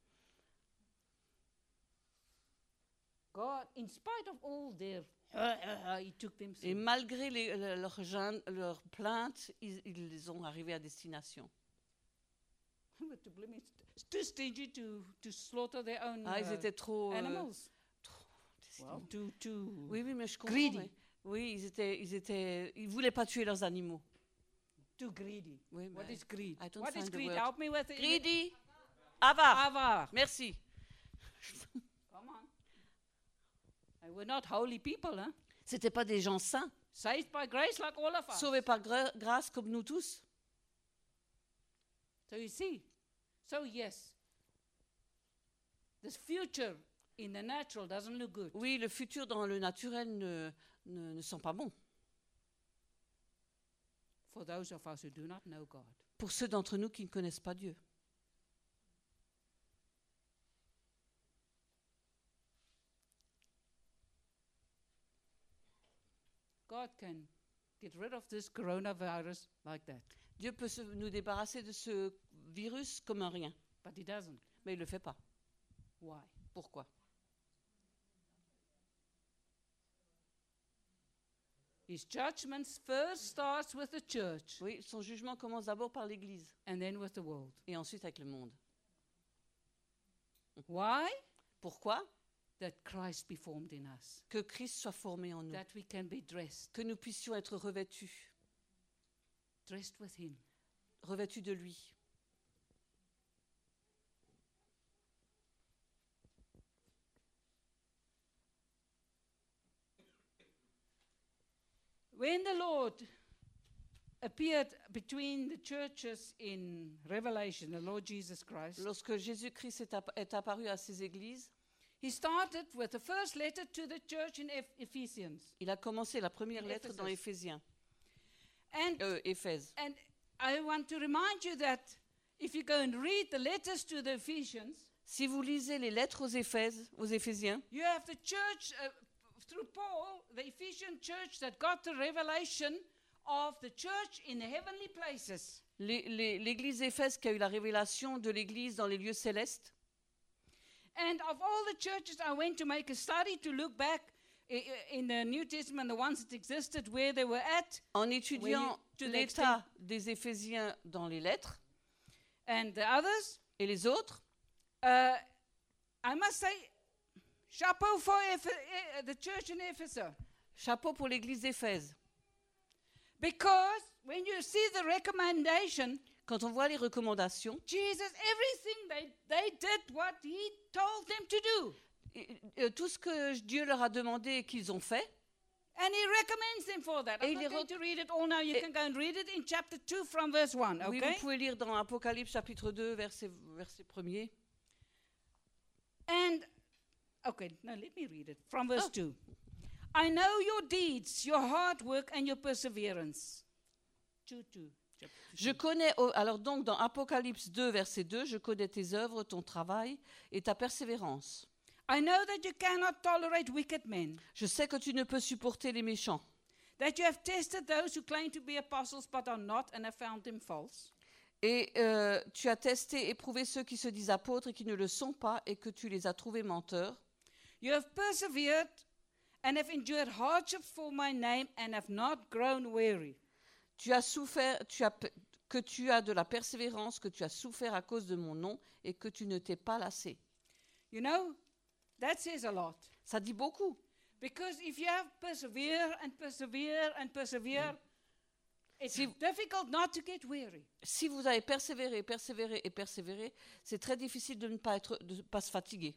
God, in spite of all their, He took them Et through. malgré leurs plaintes, ils les ont arrivés à destination. But to blame it, it's too stingy to slaughter their own Ils étaient trop... animals. Well, Too oui, mais je comprends. greedy. Mais- oui, ils voulaient pas tuer leurs animaux. Too greedy. Oui, What mais is greed? I don't What is find the greed? word. Help me with it. Greedy, avare. Avar. Merci. Come on. They were not holy people, huh? C'était pas des gens saints, Saved by grace like all of us. sauvés par grâce comme nous tous. So you see, yes, this future in the natural doesn't look good. Oui, le futur dans le naturel ne sent pas bon. For those of us who do not know God. Pour ceux d'entre nous qui ne connaissent pas Dieu. God can get rid of this coronavirus like that, Dieu peut nous débarrasser de ce virus comme un rien, but He doesn't. mais il ne le fait pas. Why? Pourquoi? His judgments first starts with the church Oui, son jugement commence d'abord par l'Église and then with the world. et ensuite avec le monde. Why? Pourquoi? That Christ be formed in us, Que Christ soit formé en nous, that we can be dressed que nous puissions être revêtus with Him. de lui. When the Lord appeared between the churches in Revelation, the Lord Jesus Christ, Lorsque Jésus-Christ est apparu à ces églises, He started with the first letter to the church in Ephesians. il a commencé la première In lettre dans Ephesus. Éphésiens, And Éphèse. I want to remind you that if you go and read the letters to the Ephesians, Si vous lisez les lettres aux Éphésiens, you have the church through Paul, the Ephesian church that got the revelation of the church in the heavenly places. l'église d'Éphèse qui a eu la révélation de l'église dans les lieux célestes. And of all the churches, I went to make a study to look back in the New Testament, the ones that existed, where they were at, En étudiant to the l'état des Éphésiens dans les lettres and the others. et les autres, I must say, chapeau for the church in Ephesus. chapeau pour l'église d'Éphèse. Because when you see the recommendation, Quand on voit les recommandations, Jesus, everything they did what he told them to do. tout ce que Dieu leur a demandé et qu'ils ont fait, And he recommends them for that. Et I'm il not going to read it all now. You et- can go and read it in chapter 2 from verse 1, oui, okay? vous pouvez lire dans Apocalypse chapitre 2, verset 1er. And, okay, now let me read it from verse 2. I know your deeds, your hard work, and your perseverance. 2:2. Je connais, alors donc dans Apocalypse 2, verset 2, je connais tes œuvres, ton travail et ta persévérance. I know that you cannot tolerate wicked men, Je sais que tu ne peux supporter les méchants, that you have tested those who claim to be apostles but are not and have found them false. et tu as testé, éprouvé ceux qui se disent apôtres et qui ne le sont pas, et que tu les as trouvés menteurs. You have persevered and have endured hardship for my name and have not grown weary. Tu as souffert, que tu as de la persévérance, que tu as souffert à cause de mon nom, et que tu ne t'es pas lassé. You know, that says a lot. Ça dit beaucoup. Because if you have persevere and persevere and persevere, it's Si- difficult not to get weary. Si vous avez persévéré, persévéré et persévéré, c'est très difficile de ne pas se fatiguer.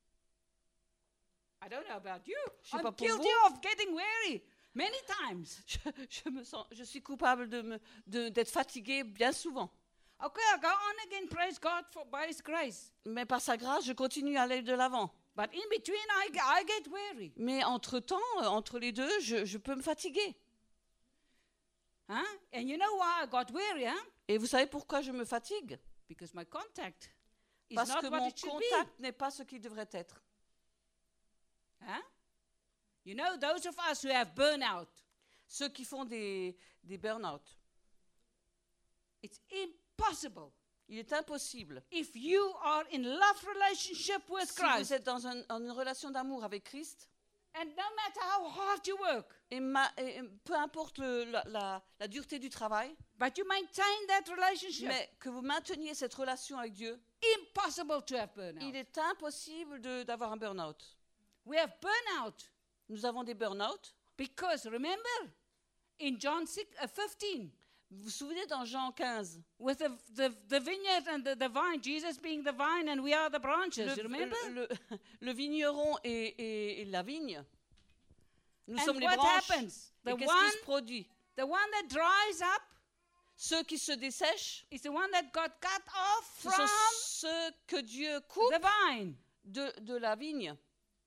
I don't know about you. Je sais I'm pas pour guilty vous. of getting weary many times. Je suis coupable d'être fatigué bien souvent. Okay, I go on again, praise God for by His grace. Mais par sa grâce, je continue à aller de l'avant. But in between, I get weary. Mais entre-temps, entre les deux, je peux me fatiguer. Huh? And you know why I got weary, huh? Et vous savez pourquoi je me fatigue? Because my contact is Parce not que what mon it should contact n'est pas ce qu'il devrait être. be. Huh? You know, those of us who have burnout, Ceux qui font des burn-out, it's impossible. il est impossible. If you are in love relationship with Si vous Christ, êtes dans une relation d'amour avec Christ, and no matter how hard you work, et peu importe la dureté du travail, but you maintain that relationship, mais que vous mainteniez cette relation avec Dieu, impossible to have burnout. il est impossible d'avoir un burn-out. We have burnout Nous avons des burn-out. because, remember, in John 15, Vous vous souvenez dans Jean 15, with the vineyard and the vine, Jesus being the vine and we are the branches, you remember? le vigneron et la vigne, nous And sommes les what branches. happens? Et The qu'est-ce qui se produit? the one that dries up Ceux qui se dessèchent, is the one that got cut off ce from sont ceux que Dieu coupe the vine. de la vigne.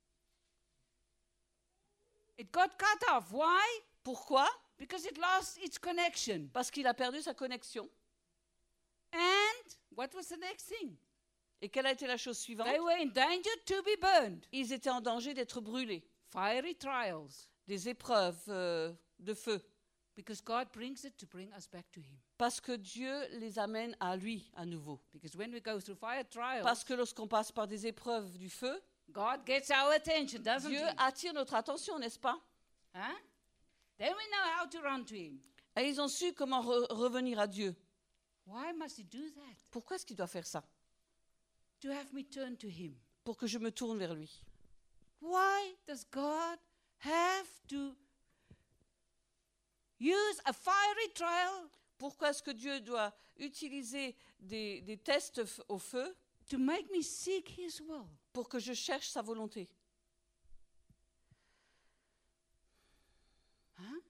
It got cut off. Why? Pourquoi? Because it lost its connection. Parce qu'il a perdu sa connexion. And what was the next thing? Et quelle a été la chose suivante? They were in danger to be burned. Ils étaient en danger d'être brûlés. Fiery trials. Des épreuves de feu. Because God brings it to bring us back to Him. Parce que Dieu les amène à lui à nouveau. Because when we go through fire trials, Parce que lorsqu'on passe par des épreuves du feu, God gets our attention, doesn't Dieu He? attire notre attention, n'est-ce pas? Huh? Then we know how to run to Him. Et ils ont su comment revenir à Dieu. Why must He do that? Pourquoi est-ce qu'il doit faire ça? To have me turn to Him. Pour que je me tourne vers lui. Why does God have to use a fiery trial Pourquoi est-ce que Dieu doit utiliser des tests au feu to make me seek His will? pour que je cherche sa volonté? Huh?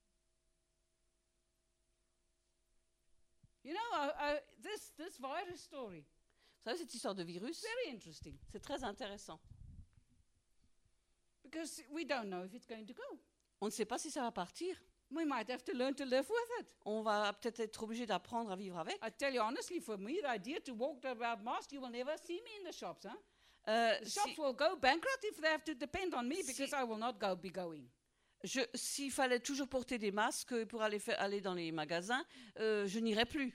You know, this virus story, Vous savez, cette histoire de virus, very interesting c'est très intéressant. because we don't know if it's going to go. On ne sait pas si ça va partir. we might have to learn to live with it. On va peut-être être obligé d'apprendre à vivre avec. I tell you honestly, for me, the idea to walk about mask, you will never see me in the shops. Huh? The shops will go bankrupt if they have to depend on me because I will not be going. S'il fallait toujours porter des masques pour aller dans les magasins, je n'irais plus.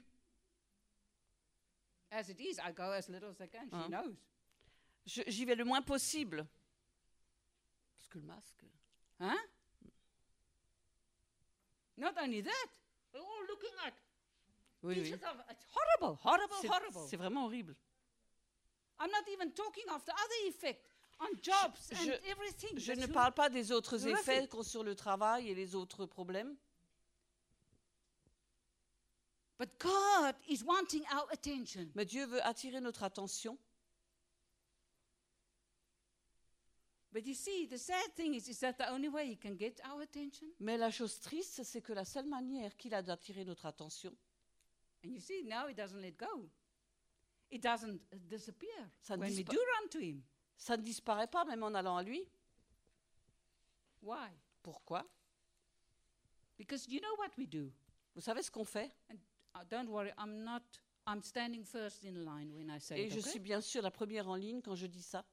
As it is, I go as little as I can. She knows. J'y vais le moins possible. Parce que le masque... Huh? Not only that, we're all looking at Oui, oui. pieces of... It's horrible, horrible, horrible. C'est vraiment horrible. I'm not even talking of the other effect on jobs and everything. Je That's ne parle pas des autres horrific. effets sur le travail et les autres problèmes. But God is wanting our attention. Mais Dieu veut attirer notre attention. But you see, the sad thing is that the only way He can get our attention? Mais la chose triste, c'est que la seule manière qu'il a d'attirer notre attention, And you see, now He doesn't let go. It doesn't disappear Ça when we dispa- do run to Him. ça ne disparaît pas même en allant à lui. Why? Pourquoi? Because you know what we do. Vous savez ce qu'on fait? And don't worry, I'm standing first in line when I say Et it, je okay? suis bien sûr la première en ligne quand je dis ça.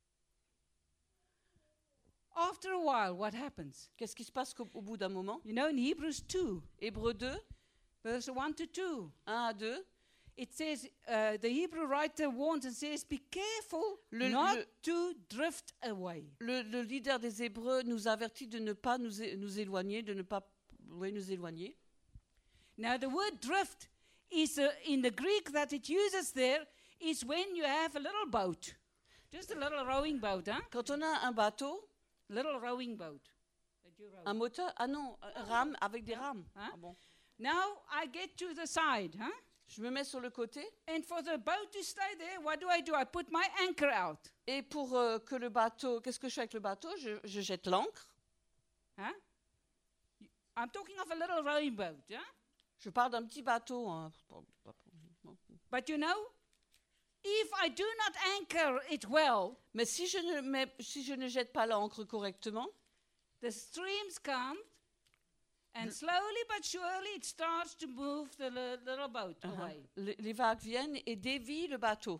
After a while, what happens? Qu'est-ce qui se passe au bout d'un moment? You know, in Hebrews 2, Hébreux 2, verse 1 to 2, 1 à 2, it says, the Hebrew writer warns and says, be careful Le- not le- to drift away. le leader des Hébreux nous avertit de ne pas nous éloigner, de ne pas nous éloigner. Now, the word drift is, in the Greek that it uses there, is when you have a little boat. Just a little rowing boat, huh? Quand on a un bateau, Little rowing boat. That you row. un moteur, ah non, un rame avec des rames. Hein? Ah bon. Now, I get to the side, huh? Je me mets sur le côté And for the boat to stay there, what do? I put my anchor out. et pour que le bateau, qu'est-ce que je fais avec le bateau? Je jette l'ancre. Huh? I'm talking of a little rowing boat, yeah? Je parle d'un petit bateau. Hein. But you know, if I do not anchor it well, Mais si je ne jette pas l'ancre correctement, the streams come, and slowly but surely it starts to move the little boat away. les vagues viennent et dévient le bateau.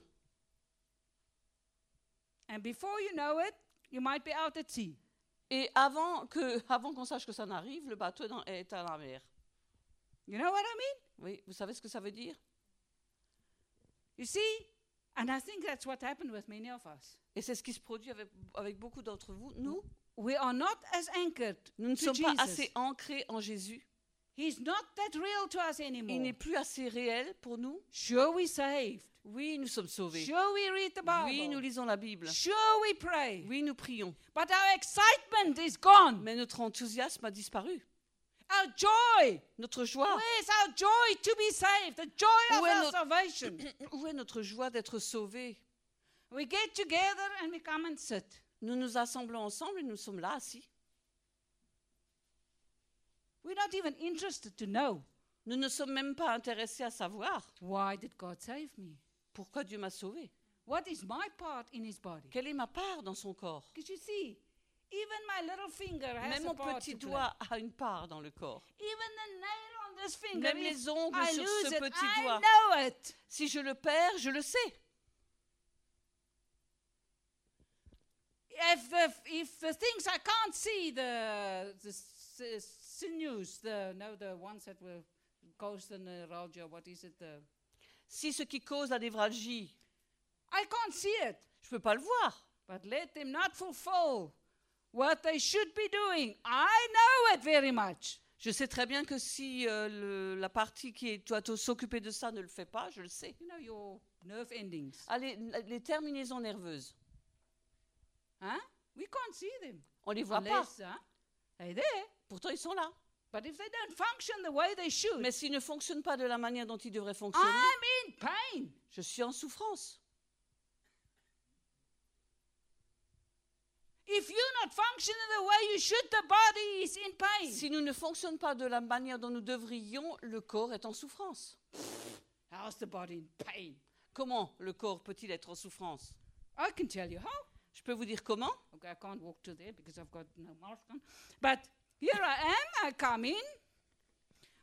And before you know it, you might be out at sea. Et avant qu'on sache que ça n'arrive, le bateau est à la mer. You know what I mean? Oui, vous savez ce que ça veut dire? You see? And I think that's what happened with many of us. Et c'est ce qui se produit avec beaucoup d'entre vous. Nous, We are not as anchored nous ne to sommes pas Jesus. assez ancrés en Jésus. He's not that real to us Il anymore. n'est plus assez réel pour nous. Sure, we saved. Oui, nous sommes sauvés. Sure, we read the Bible. Oui, nous lisons la Bible. Sure, we pray. Oui, nous prions. But our excitement is gone. Mais notre enthousiasme a disparu. Our joy. Notre joie. Where's our joy to be saved? The joy of Où est our notre- salvation. Où est notre joie d'être sauvés? We get together and we come and sit. Nous nous assemblons ensemble et nous sommes là assis. We're not even interested to know, Nous ne sommes même pas intéressés à savoir why did God save me? pourquoi Dieu m'a sauvé. What is my part in his body? Quelle est ma part dans son corps? Because you see, even my little finger has Même a mon part petit to play. doigt a une part dans le corps. Even the nail on this finger, Même if les ongles I sur lose ce it, petit I doigt. know it. Si je le perds, je le sais. If the things I can't see, the sinews, the ones that were caused in neuralgia, what is it? Si ce qui cause la névralgie, I can't see it. je ne peux pas le voir. But let them not fulfill what they should be doing. I know it very much. Je sais très bien que si la partie qui doit s'occuper de ça ne le fait pas, je le sais. You know your nerve endings. Allez, les terminaisons nerveuses, Huh? We can't see them. on ne les voit pas. Unless, they're there. Pourtant, ils sont là. But if they don't function the way they should, Mais s'ils ne fonctionnent pas de la manière dont ils devraient fonctionner, I'm in pain. je suis en souffrance. If you're not functioning the way you should, the body is in pain. Si nous ne fonctionnons pas de la manière dont nous devrions, le corps est en souffrance. How's the body in pain? Comment le corps peut-il être en souffrance? I can tell you how. Je peux vous dire comment? Okay, I can't walk to there because I've got no mask on. But here I am. I come in.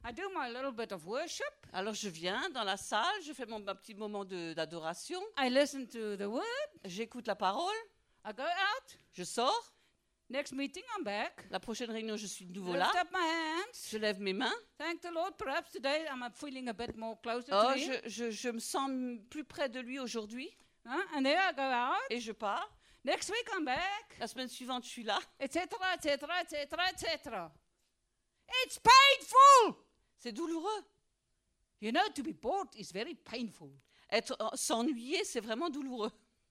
I do my little bit of worship. Alors je viens dans la salle, je fais ma petit moment d'adoration, I listen to the word. j'écoute la parole, I go out. je sors. Next meeting, I'm back. La prochaine réunion, je suis de nouveau là. Lift up my hands. Je lève mes mains. Thank the Lord. Perhaps today I'm feeling a bit more closer Oh, to Him. je me sens plus près de lui aujourd'hui And there I go out. et je pars. Next week I'm back. La semaine suivante, je suis là. Etc. Etc. Etc. Etc. It's painful. C'est douloureux. You know, to be bored is very painful. S'ennuyer, c'est vraiment douloureux.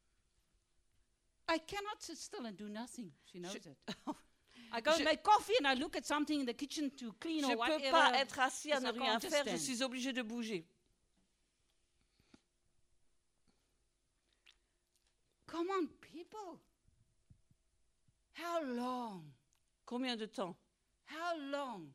I cannot sit still and do nothing. She knows Je- it. I go Je- make coffee and I look at something in the kitchen to clean Je or ne peux whatever. pas être assis à because ne I rien can't faire, je stand. suis obligée de bouger. Come on, people. How long? Combien de temps? How long?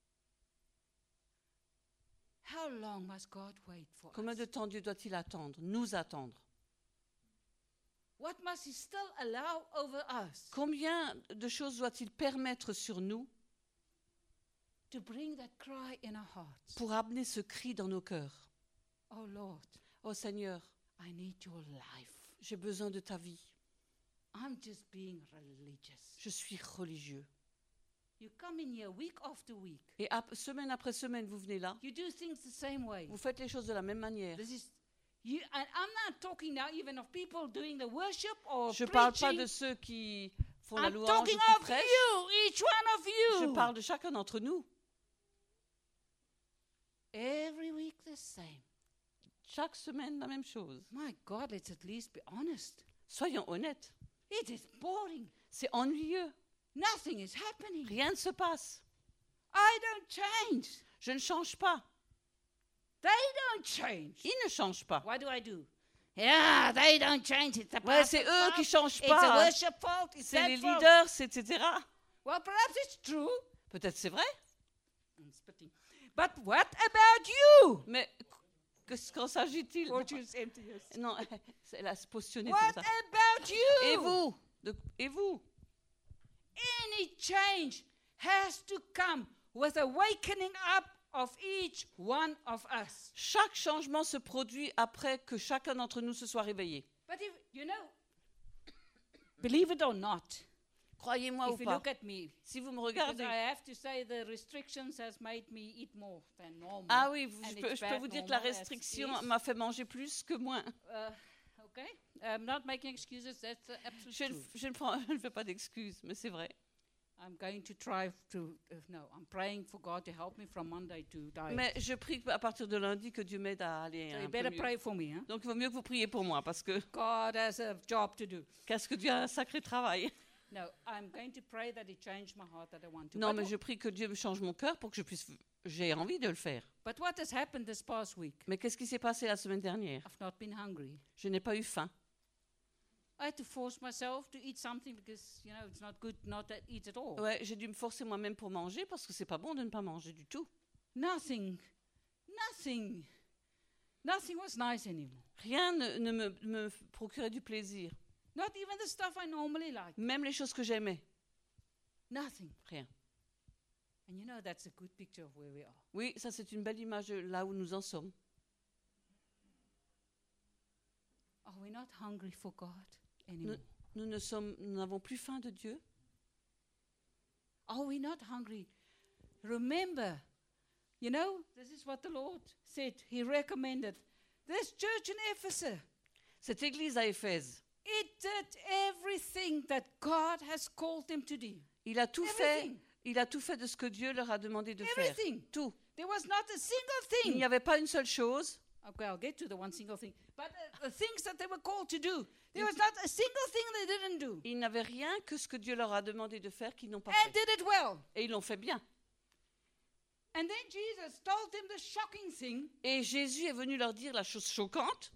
How long must God wait for Combien us? de temps Dieu doit-il attendre, nous attendre? What must He still allow over us Combien de choses doit-il permettre sur nous to bring that cry in our hearts? pour amener ce cri dans nos cœurs? Oh Lord, Oh Seigneur, I need your life. j'ai besoin de ta vie. I'm just being religious. Je suis religieux. You come in here week after week. Et semaine après semaine, vous venez là. You do things the same way. Vous faites les choses de la même manière. This is you, and I'm not talking now even of people doing the worship or Je ne parle pas preaching. de ceux qui font la I'm louange ou talking qui of prêchent. you, each one of Je you. parle de chacun d'entre nous. Every week the same. Chaque semaine, la même chose. My God, let's at least be honest. Soyons honnêtes. It is boring. C'est ennuyeux. Nothing is happening. Rien ne se passe. I don't change. Je ne change pas. They don't change. Ils ne changent pas. What do I do? Yeah, they don't change. It's the Ouais, c'est pastor's eux fault. qui changent It's the pas. worship fault. It's C'est that les fault. leaders, etc. Well, perhaps it's true. Peut-être c'est vrai. I'm spitting. But what about you? Mais qu'en s'agit-il? Fortune's empty. Yes. Non, c'est la positionner comme What ça. about you? Et vous? Et vous? Any change has to come with a wakening up of each one of us. Chaque changement se produit après que chacun d'entre nous se soit réveillé. But if you know, believe it or not, Croyez-moi ou if you pas. look at me, Si vous me because regardez. I have to say the restrictions has made me eat more than normal. Ah oui, And je it's peux bad vous dire que la normal as it restriction is. m'a fait manger plus que moins. Okay, I'm not making excuses. That's the absolute Je truth. je ne fais pas d'excuses, mais c'est vrai. I'm going to try to. No, I'm praying for God to help me from Monday to die. Mais je prie à partir de lundi que Dieu m'aide à aller So un you peu better mieux. pray for me, huh? Donc il vaut mieux que vous priez pour moi parce que God has a job to do. qu'est-ce que Dieu a un sacré travail. No, I'm going to pray that He change my heart that I want to. Non, But mais wha- je prie que Dieu me change mon cœur pour que j'ai envie de le faire. But what has happened this past week? Mais qu'est-ce qui s'est passé la semaine dernière? I've not been hungry. Je n'ai pas eu faim. I had to force myself to eat something because you know it's not good not to eat at all. Ouais, j'ai dû me forcer moi-même pour manger parce que c'est pas bon de ne pas manger du tout. Nothing was nice anymore. Rien ne me procurait du plaisir. Not even the stuff I normally like. Même les choses que j'aimais. Nothing. Rien. And you know that's a good picture of where we are. Oui, ça c'est une belle image de là où nous en sommes. Are we not hungry for God Nous anymore? nous n'avons plus faim de Dieu. Are we not hungry? Remember, you know, this is what the Lord said. He recommended this church in Ephesus. Cette église à Éphèse, It did everything that God has called them to do. il a tout Everything. fait. Il a tout fait de ce que Dieu leur a demandé de faire. Everything. Tout. There was not a single Il n'y thing. avait pas une seule chose. Okay, I'll get to the one single thing. But the things that they were called to do, there was not a single thing they didn't do. Ils n'avaient rien que ce que Dieu leur a demandé de faire qu'ils n'ont pas And fait. did it well. Et ils l'ont fait bien. And then Jesus told them the shocking thing. Et Jésus est venu leur dire la chose choquante.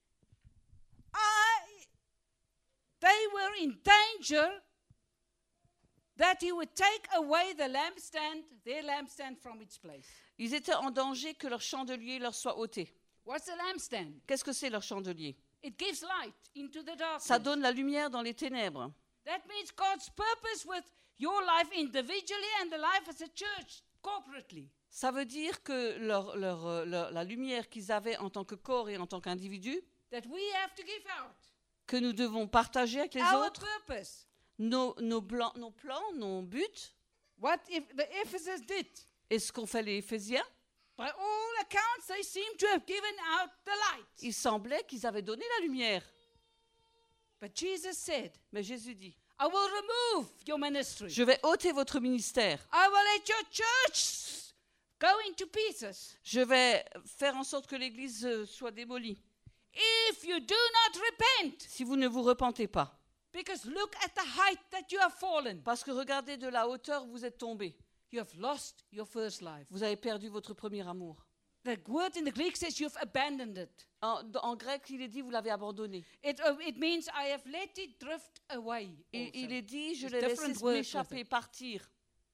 They were in danger that he would take away the lampstand, their lampstand from its place. Ils étaient en danger que leur chandelier leur soit ôté. What's the lampstand? Qu'est-ce que c'est leur chandelier? It gives light into the darkness. Ça donne la lumière dans les ténèbres. That means God's purpose with your life individually and the life as a church corporately. Ça veut dire que la lumière qu'ils avaient en tant que corps et en tant qu'individu, That we have to give out que nous devons partager avec les our autres, purpose. nos plans, nos buts, What if the Ephesus did? et ce qu'ont fait les Éphésiens. By all accounts, they seem to have given out the light. Il semblait qu'ils avaient donné la lumière. But Jesus said, Mais Jésus dit, I will remove your ministry. je vais ôter votre ministère. I will let your church go into pieces. Je vais faire en sorte que l'Église soit démolie. If you do not repent, Si vous ne vous repentez pas. because look at the height that you have fallen. Parce que regardez de la hauteur, vous êtes tombés. You have lost your first life. Vous avez perdu votre premier amour. The word in the Greek says you've abandoned it. En grec, il est dit, vous l'avez abandonné. It means I have let it drift away. Et il also. est dit, je There's l'ai different laissé words m'échapper, with partir.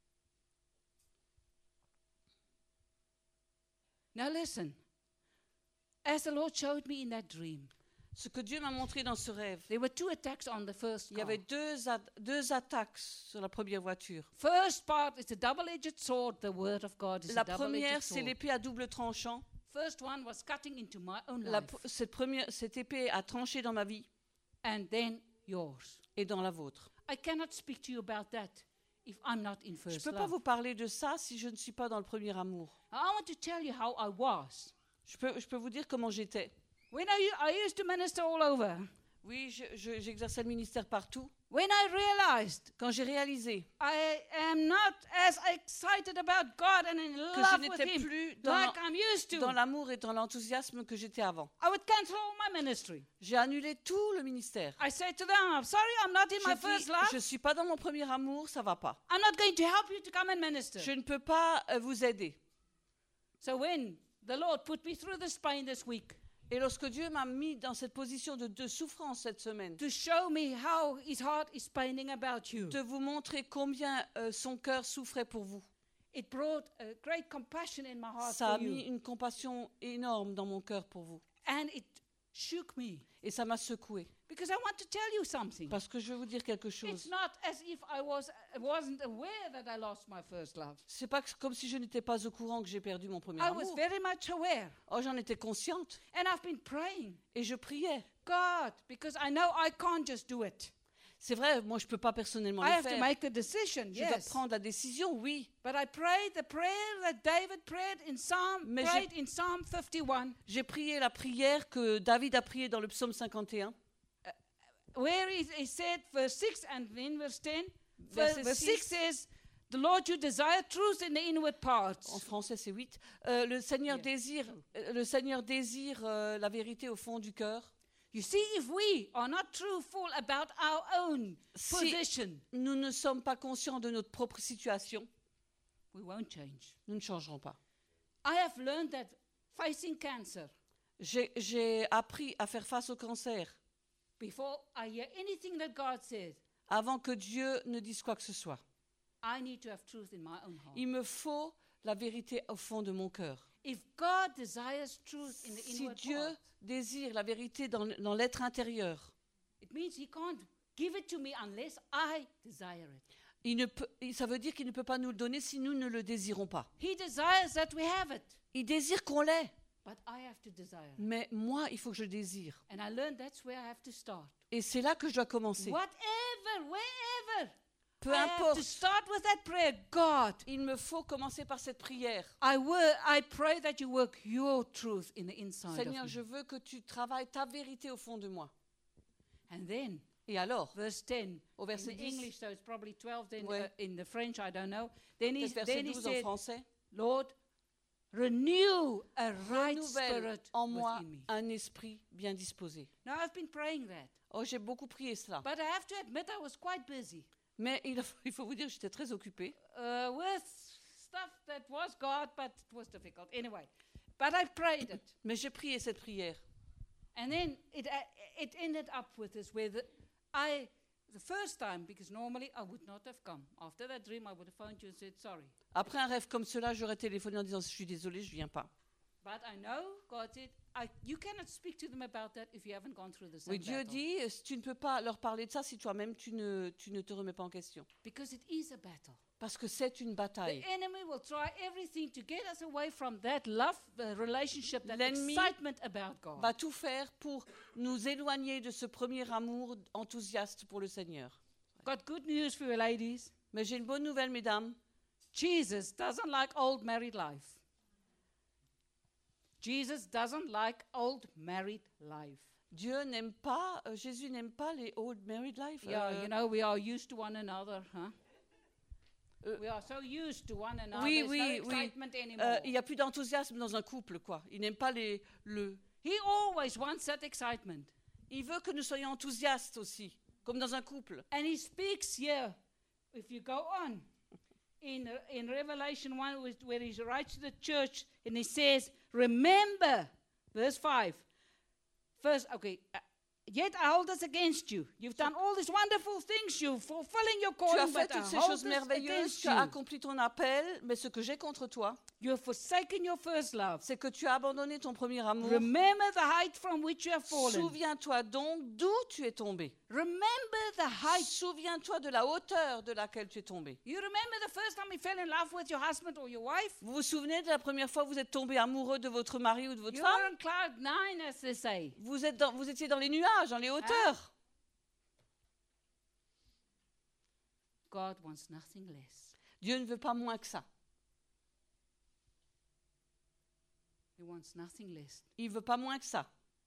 Now listen. As the Lord showed me in that dream, Ce que Dieu m'a montré dans ce rêve, there were 2 attacks on the first il y car. avait deux attaques sur la première voiture. First part is a double-edged sword. The word of God is La a double-edged première, c'est sword. l'épée à double tranchant. First one was cutting into my own La- life cette épée a tranché dans ma vie and then yours. et dans la vôtre. I cannot speak to you about that if I'm not in Je ne first peux pas love. vous parler de ça si je ne suis pas dans le premier amour. I want to tell you how I was. Je peux vous dire comment j'étais. When I used to minister all over, Oui, j'exerçais le ministère partout. when I realized Quand j'ai réalisé I am not as excited about God and in que je love with n'étais Him plus like I'm used to, dans l'amour et dans l'enthousiasme que j'étais avant, I would cancel all my ministry. j'ai annulé tout le ministère. I said to them, I'm sorry, I'm not in my first Je love. ne suis pas dans mon premier amour, ça va pas. I'm not going to help you to come and minister. Je ne peux pas vous aider. So when the Lord put me through this pain this week Et lorsque Dieu m'a mis dans cette position de souffrance cette semaine, to show me how His heart is paining about you, de vous montrer combien son cœur souffrait pour vous, it brought a great compassion in my heart ça a for mis you. une compassion énorme dans mon cœur pour vous. And it shook me Et ça m'a secoué. because I want to tell you something. Parce que je vais vous dire quelque It's chose. not as if I wasn't aware that I lost my first love. C'est pas comme si je n'étais pas au courant que j'ai perdu mon premier I was amour. very much aware. Oh, j'en étais consciente. And I've been praying, Et je priais. God, because I know I can't just do it. C'est vrai, moi je peux pas personnellement I le have to faire. make the decision, Je dois yes. prendre la décision, oui. But I prayed the prayer that David prayed in Mais Psalm 51, J'ai prié la prière que David a priée dans le psaume 51. where he said, verse 6 and then verse 10. Verset Verse 6 6. says, the Lord, you desire truth in the inward En parts. français, c'est 8. Le Seigneur désire la vérité au fond du cœur. You see, if we are not truthful about our own Si position, nous ne sommes pas conscients de notre propre situation, we won't change. nous ne changerons pas. I have learned that facing cancer, J'ai appris à faire face au cancer before I hear anything that God says, avant que Dieu ne dise quoi que ce soit. I need to have truth in my own heart. Il me faut la vérité au fond de mon cœur. If God desires truth in the Si inward Dieu parts, désire la vérité dans l'être intérieur, it means He can't give it to me unless I desire it. ça veut dire qu'il ne peut pas nous le donner si nous ne le désirons pas. He desires that we have it, Il désire qu'on l'ait, but I have to desire it. mais moi, il faut que je le désire. And I learned that's where I have to start. Et c'est là que je dois commencer. Whatever, wherever, Peu I have to importe, start with that prayer. God, il me faut commencer par cette prière. I pray that you work your truth in the inside Seigneur, of je me. veux que tu travailles ta vérité au fond de moi. And then, Et alors, verse 10, au verset in 10, English, so it's probably 12 then, Ouais. in the French, I don't know. Then he, peut-être verset then he 12 en said, français, Lord, renew a right renouvelle spirit en moi within me. un esprit bien disposé. Now, I've been praying that, Oh, j'ai beaucoup prié cela. but I have to admit I was quite busy Mais il faut vous dire que j'étais très occupée with stuff that was God, but it was difficult. Anyway, but I prayed it. Mais j'ai prié cette prière. And then it ended up with this, where the first time, because normally I would not have come. After that dream, I would have phoned you and said, sorry. Après un rêve comme cela, j'aurais téléphoné en disant je suis désolée, je viens pas. But I know God said, you cannot speak to them about that if you haven't gone through the same Oui, Dieu battle. dit tu ne peux pas leur parler de ça si toi-même tu ne te remets pas en question. Because it is a battle. Parce que c'est une The bataille. enemy will try everything to get us away from that love relationship, that L'ennemi excitement about God. Va tout faire pour nous éloigner de ce premier amour enthousiaste pour le Seigneur. Got good news for you ladies. Mais j'ai une bonne nouvelle, mesdames. Jesus doesn't like old married life. Jesus doesn't like old married life. Jésus n'aime pas les old married life. Yeah, you know, we are used to one another, huh? We are so used to one another. Oui, There's oui, no oui. excitement anymore. Il n'y a plus d'enthousiasme dans un couple, quoi. Il n'aime pas le... He always wants that excitement. Il veut que nous soyons enthousiastes aussi, comme dans un couple. And he speaks here, if you go on, in Revelation 1, where he writes to the church, and he says, remember, verse 5. First, okay, yet I hold this against you. You've done all these wonderful things. You're fulfilling your Tu as calling, fait but I toutes ces hold choses this merveilleuses, against tu as you. accompli ton appel, mais ce que j'ai contre toi, You have forsaken your first love. c'est que tu as abandonné ton premier amour. Remember the height from which you have fallen. Souviens-toi donc d'où tu es tombé. Remember the height. Souviens-toi de la hauteur de laquelle tu es tombé. You remember the first time you fell in love with your husband or your wife? Vous vous souvenez de la première fois que vous êtes tombé amoureux de votre mari ou de votre You were femme? on cloud nine, as they say. Vous étiez dans les nuages, dans les hauteurs. God wants nothing less. Dieu ne veut pas moins que ça. He wants nothing less. Il ne veut pas moins que ça.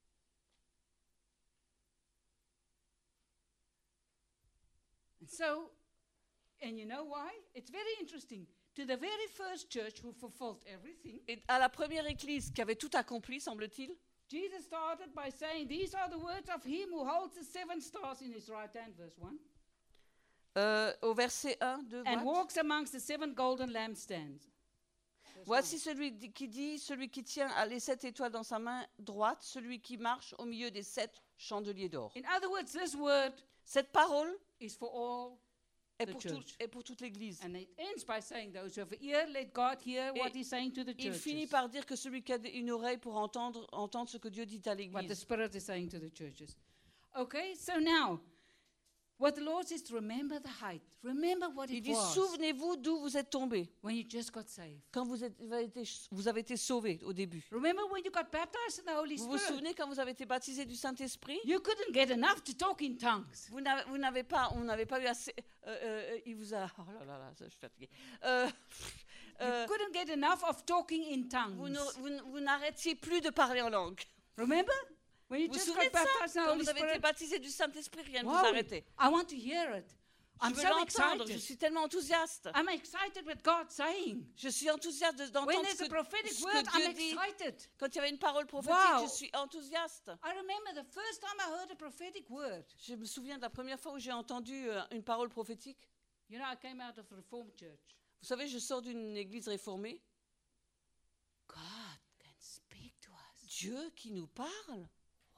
And so, and you know why? It's very interesting. To the very first church who fulfilled everything, Et à la première église qui avait tout accompli, semble-t-il, Jesus started by saying, these are the words of him who holds the 7 stars in his right hand, verse 1, au verset 1, 2, and walks amongst the 7 golden lampstands. Verse voici 1. celui qui dit, celui qui tient les 7 étoiles dans sa main droite, celui qui marche au milieu des 7 chandeliers d'or. In other words, this word Cette parole is for all est the church. est pour toute l'église. And it ends by saying, those who have an ear, let God hear what Et he's saying to the Il finit churches. par dire que celui qui a une oreille pour entendre ce que Dieu dit à What the l'église. Spirit is saying to the churches. Okay, so now, what the Lord says, remember the height. Remember what Il it dit, was souvenez-vous d'où vous êtes tombés when you just got saved. quand vous avez été sauvés au début. Remember when you got baptized in the Holy Vous vous Spirit? souvenez quand vous avez été baptisés du Saint-Esprit? You couldn't get enough to talk in tongues. On n'avait pas eu assez. Il vous a. Oh là là là, je suis fatiguée. You couldn't get enough of talking in tongues. Vous n'arrêtiez plus de parler en langue. Remember? When you Vous vous just souvenez got de ça? baptized in the Quand Holy vous avez été Spirit? baptisés du Saint-Esprit, rien ne vous Wow, arrêtait. I want to hear it. Je I'm veux so l'entendre, je excited. suis tellement enthousiaste. I'm excited with God saying. Je suis enthousiaste When d'entendre there's a prophetic ce word, que Dieu I'm dit. excited. Quand il y avait une parole prophétique, Wow. je suis enthousiaste. I remember the first time I heard a prophetic word. Je me souviens de la première fois où j'ai entendu une parole prophétique. You know, I came out of a Reformed church. Vous savez, je sors d'une église réformée. God can speak to us. Dieu qui nous parle.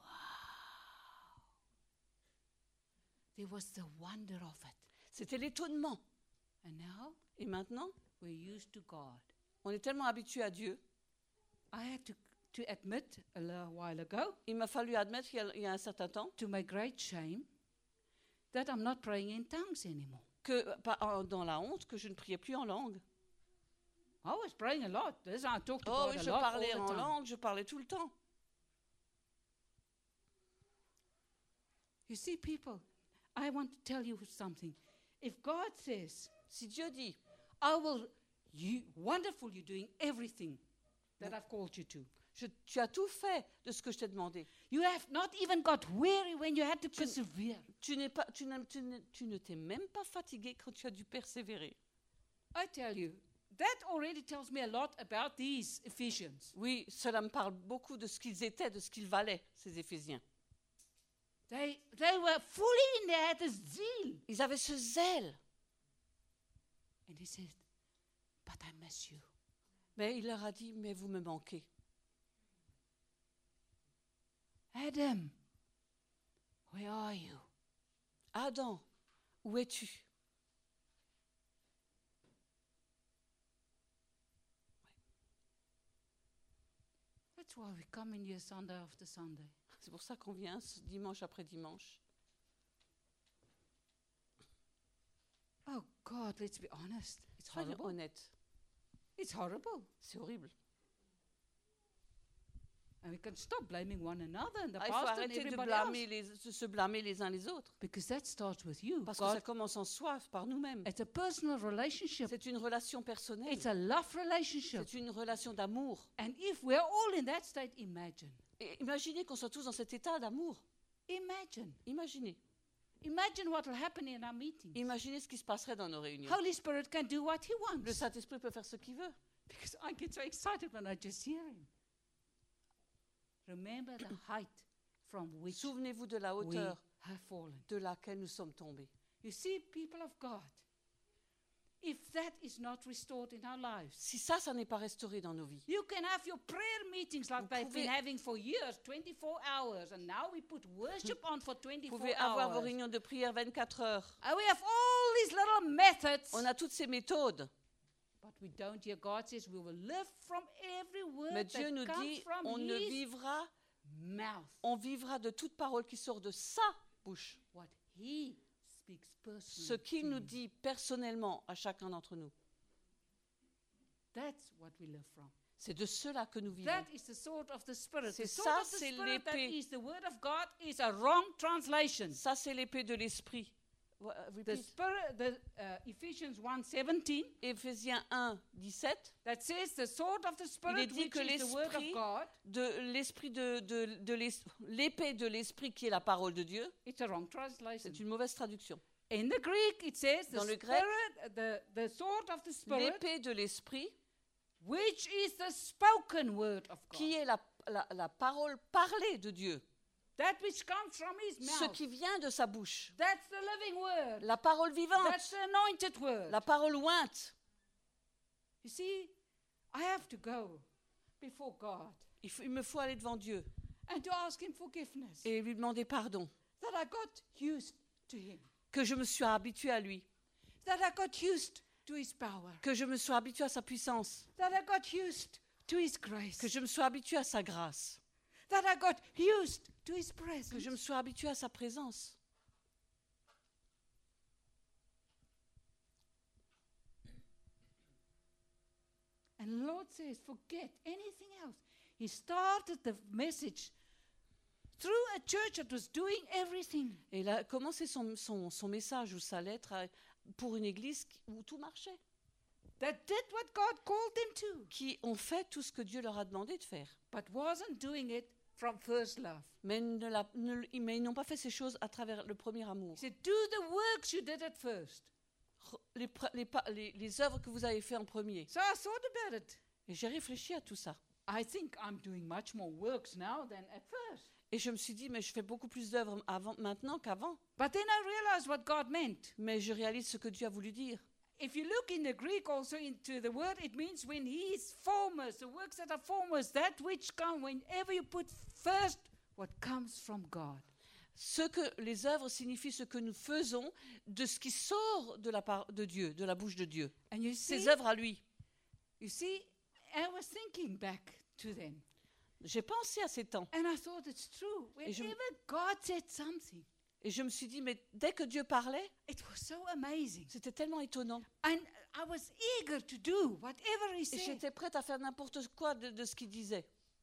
There was the wonder of it. C'était l'étonnement. And now Et maintenant, we're used to God. on est tellement habitué à Dieu. I had to admit a little while ago, Il m'a fallu admettre il y a un certain temps to my great shame, that I'm not praying in tongues anymore. que, dans la honte, que je ne priais plus en langue. I was praying a lot. This I talked to Oh God oui, a je lot parlais all en the time. langue, je parlais tout le temps. You see, people, I want to tell you something. If God says, Si Dieu dit, wonderful, you're doing everything that I've called you to. tu as tout fait de ce que je t'ai demandé. You have not even got weary when you had to persevere. Tu ne t'es même pas fatigué quand tu as dû persévérer. I tell you, that already tells me a lot about these Ephesians. Oui, cela me parle beaucoup de ce qu'ils étaient, de ce qu'ils valaient, ces Éphésiens. They were fully in there, this zeal. Ils avaient ce zèle. And he said, but I miss you. Mais il leur a dit, mais vous me manquez. Adam, where are you? Adam, où es-tu? That's why we come in here Sunday after Sunday. C'est pour ça qu'on vient dimanche après dimanche. Oh God, let's be honest. It's Soyons horrible. honnêtes. It's horrible. C'est horrible. And we can stop blaming one another and the Il faut pastor and arrêter de everybody else. se blâmer les uns les autres. Because that starts with you. Parce que ça God, commence en soi, par nous-mêmes. it's a personal relationship. C'est une relation personnelle. It's a love relationship. C'est une relation d'amour. And if we're all in that state, imagine. Et imaginez qu'on soit tous dans cet état d'amour. Imagine. Imaginez. Imagine what will happen in our meetings. Imaginez ce qui se passerait dans nos réunions. Holy Spirit can do what He Le wants. Saint-Esprit peut faire ce qu'il veut. Because I get so excited when I just hear Him. Remember the height from which Souvenez-vous de la we hauteur have fallen. de laquelle nous sommes tombés. You see, people of God, if that is not restored in our lives, Si ça n'est pas restauré dans nos vies, you can have your prayer meetings like Vous they've pouvez- been having for years, 24 hours, and now we put worship on for vous 24 pouvez avoir vos hours. réunions de prière 24 heures. And we have all these little methods, On a toutes ces méthodes. but we don't hear God says we will live from every word Mais Dieu that nous comes dit, from on His vivra mouth, de toute parole qui sort de sa bouche. what He speaks Ce personally. qu'il to nous you. dit personnellement à chacun d'entre nous. That's what we live from. C'est de cela que nous vivons. That is the sword of the Spirit. C'est The sword ça, of the c'est Spirit that l'épée. is the word of God is a wrong translation. Ça, c'est l'épée de l'esprit. The Spirit, Ephesians 1:17, Éphésiens 1, 17. that says the sword of the Spirit, dit which que is the word of l'esprit- God, L'épée de l'esprit qui est la parole de Dieu. it's a wrong translation. C'est une mauvaise traduction. In the Greek, it says the Dans le grec, Spirit, the sword of the Spirit, L'épée de l'esprit which is the spoken word of God. qui est la parole parlée de Dieu. That which comes from His Ce mouth. qui vient de sa bouche. That's the living word. La parole vivante. That's the anointed word. La parole ointe. You see, I have to go before God Il me faut aller devant Dieu and to ask Him forgiveness et lui demander pardon. that I got used to Him, Que je me suis habituée à lui. that I got used to His power, Que je me suis habituée à sa puissance. that I got used to His grace, Que je me suis habituée à sa grâce. that I got used to His Que presence. je me suis habituée à sa présence. And the Lord says, forget anything else. He started the message through a church that was doing everything. Et il a commencé son message ou sa lettre pour une église où tout marchait. That did what God called them to, Qui ont fait tout ce que Dieu leur a demandé de faire. but wasn't doing it from first love. Mais ils n'ont pas fait ces choses à travers le premier amour. He said, do the works you did at first. Les œuvres que vous avez fait en premier. So I thought about it. Et j'ai réfléchi à tout ça. I think I'm doing much more works now than at first. Et je me suis dit, mais je fais beaucoup plus d'œuvres maintenant qu'avant. But then I realized what God meant. Mais je réalise ce que Dieu a voulu dire. If you look in the Greek also into the word, it means when He is foremost, the works that are foremost, that which come, whenever you put first what comes from God. Ce que les œuvres signifient ce que nous faisons de ce qui sort de la part de Dieu, de la bouche de Dieu. And you see, Ses œuvres à lui. I was thinking back to them. J'ai pensé à ces temps. And I thought it's true. Et je- Whenever God said something, Et je me suis dit, mais dès que Dieu parlait, it was so amazing. c'était tellement étonnant. And I was eager to do whatever He Et said. j'étais prête à faire n'importe quoi de ce qu'il disait.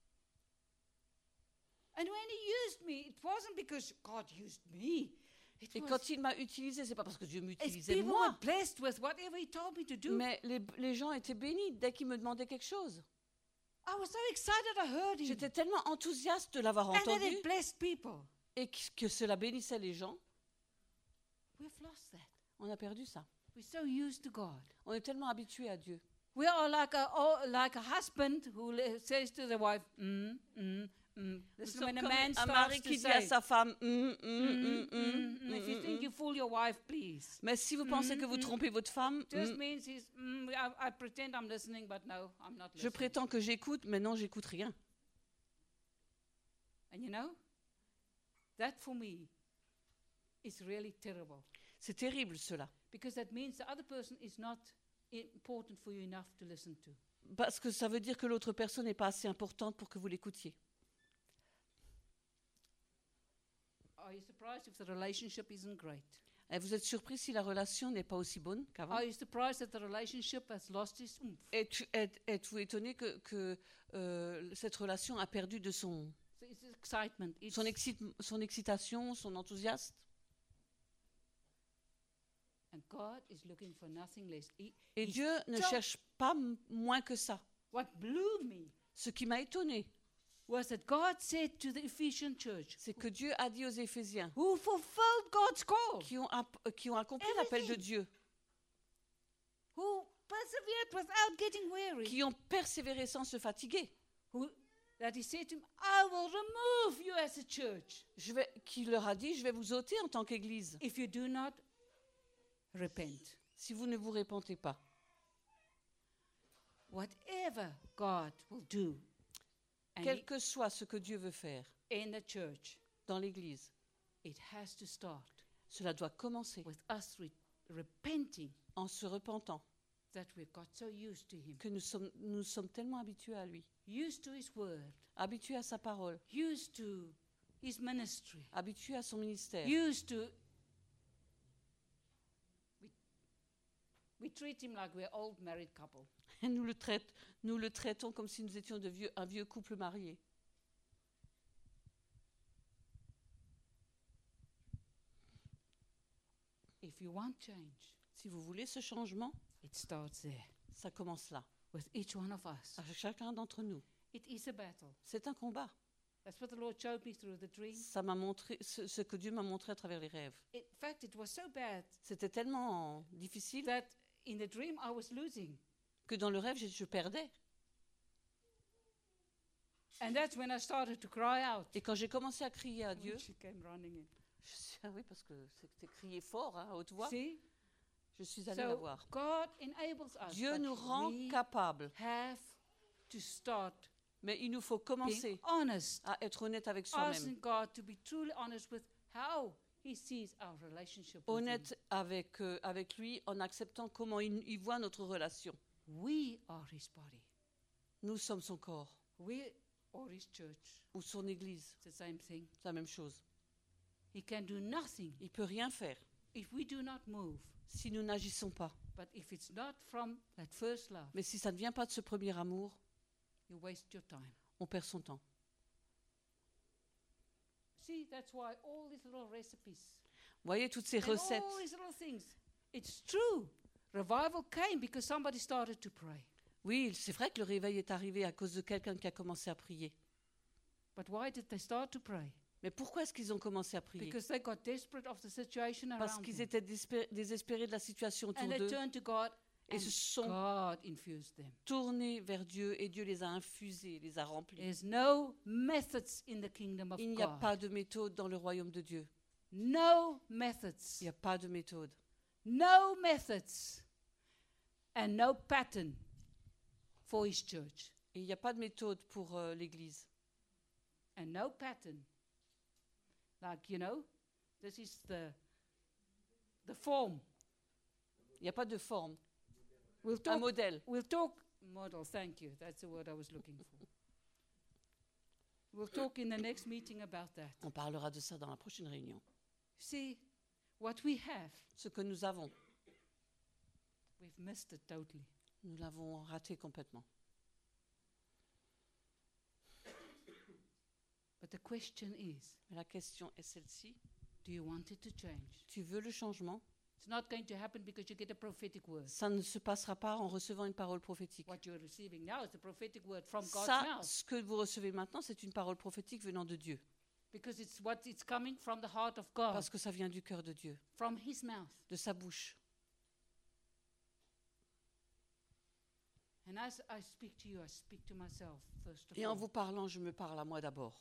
And when He used me, it wasn't because God used me. It Et was quand il m'a utilisé, c'est pas parce que Dieu as m'utilisait people moi, were blessed with whatever He told me to do. mais les gens étaient bénis dès qu'ils me demandaient quelque chose. I was so excited I heard Him. J'étais tellement enthousiaste de l'avoir And that entendu it blessed people. et que cela bénissait les gens. We've lost that. On a perdu ça. We're so used to God. On est tellement habitué à Dieu. We are like a husband who says to the wife, Nous Listen, sommes when a comme man un starts mari to qui dit à say, sa femme, if you think you fool your wife, please. Mais si vous pensez que vous trompez votre femme, Just means he's, I pretend I'm listening, but no, I'm not je listening. prétends que j'écoute, mais non, j'écoute rien. And you know, that for me is really terrible. C'est terrible cela. Because that means the other person is not important for you enough to listen to. Parce que ça veut dire que l'autre personne n'est pas assez importante pour que vous l'écoutiez. Are you surprised if the relationship isn't great? Et vous êtes surpris si la relation n'est pas aussi bonne qu'avant? Are you surprised that the relationship has lost its oomph? Êtes-vous étonné que cette relation a perdu de son It's excitement. son excitation, son enthousiasme? And God is looking for nothing less. Et Dieu ne so- cherche pas moins que ça. What blew me Ce qui m'a étonné, was that God said to the Ephesian church, c'est que Dieu a dit aux Éphésiens, who fulfilled God's call, qui ont accompli l'appel de Everything. Dieu, who persevered without getting weary, qui ont persévéré sans se fatiguer, that he said to him, I will remove you as a church qui leur a dit, je vais vous ôter en tant qu'Église, if you do not repent. si vous ne vous repentez pas. Whatever God will do and Quel que soit ce que Dieu veut faire in the church, dans l'Église, it has to start cela doit commencer with us repenting en se repentant, that we got so used to him, que nous sommes tellement habitués à lui, used to his word, habitués à sa parole, used to his ministry, habitués à son ministère. used to. We treat him like we're old married couple. Et nous le traitons comme si nous étions un vieux couple marié. If you want change, Si vous voulez ce changement, it starts there ça commence là, with each one of us. avec chacun d'entre nous. It is a battle. C'est un combat. That's what the Lord showed me through the dream. Ça m'a montré ce que Dieu m'a montré à travers les rêves. In fact, it was so bad C'était tellement difficile that in the dream I was losing. que dans le rêve, je perdais. And that's when I started to cry out. Et quand j'ai commencé à crier à Dieu, She came running in. ah oui, parce que c'était crier fort, hein, à haute voix, See? je suis allée la So voir. God enables us. Dieu but nous rend we capables, have to start mais il nous faut being commencer honest, à être honnête avec soi-même. asking God to be truly honest with how He sees our relationship with Him. Honnête avec lui en acceptant comment il voit notre relation. We are His body. Nous sommes son corps We are His church. ou son église. It's the same thing. C'est la même chose. He can do nothing Il ne peut rien faire if we do not move. si nous n'agissons pas. But if it's not from that first love, Mais si ça ne vient pas de ce premier amour, you waste your time. on perd son temps. See, that's why all these little recipes Vous voyez toutes ces and recettes. all these little things. It's true. Revival came because somebody started to pray. Oui, c'est vrai que le réveil est arrivé à cause de quelqu'un qui a commencé à prier. But why did they start to pray? Mais pourquoi est-ce qu'ils ont commencé à prier? Because they got desperate of the situation Parce around qu'ils them. étaient désespérés de la situation autour And they d'eux turned to God et and se sont God infused them. tournés vers Dieu et Dieu les a infusés, les a remplis. There's no methods in the kingdom of Il n'y a God. pas de méthode dans le royaume de Dieu. No methods. Il n'y a pas de méthode. No methods. And no pattern for his church. Et il n'y a pas de méthode pour l'Église. And no pattern. Like, you know, this is the form. Il n'y a pas de forme, We'll un talk, modèle. model, thank you. That's the word I was looking for. We'll talk in the next meeting about that. On parlera de ça dans la prochaine réunion. See, what we have, Ce que nous avons, we've missed it totally. nous l'avons raté complètement. But the question is, Mais la question est celle-ci. do you want it to change? Tu veux le changement? It's not going to happen because you get a prophetic word. Ça ne se passera pas en recevant une parole prophétique. What you're receiving now is a prophetic word from God's Ça, mouth. ce que vous recevez maintenant, c'est une parole prophétique venant de Dieu. Because it's coming from the heart of God, Parce que ça vient du cœur de Dieu, from his mouth. de sa bouche. And as I speak to you, I speak to myself first of Et en all. vous parlant, je me parle à moi d'abord.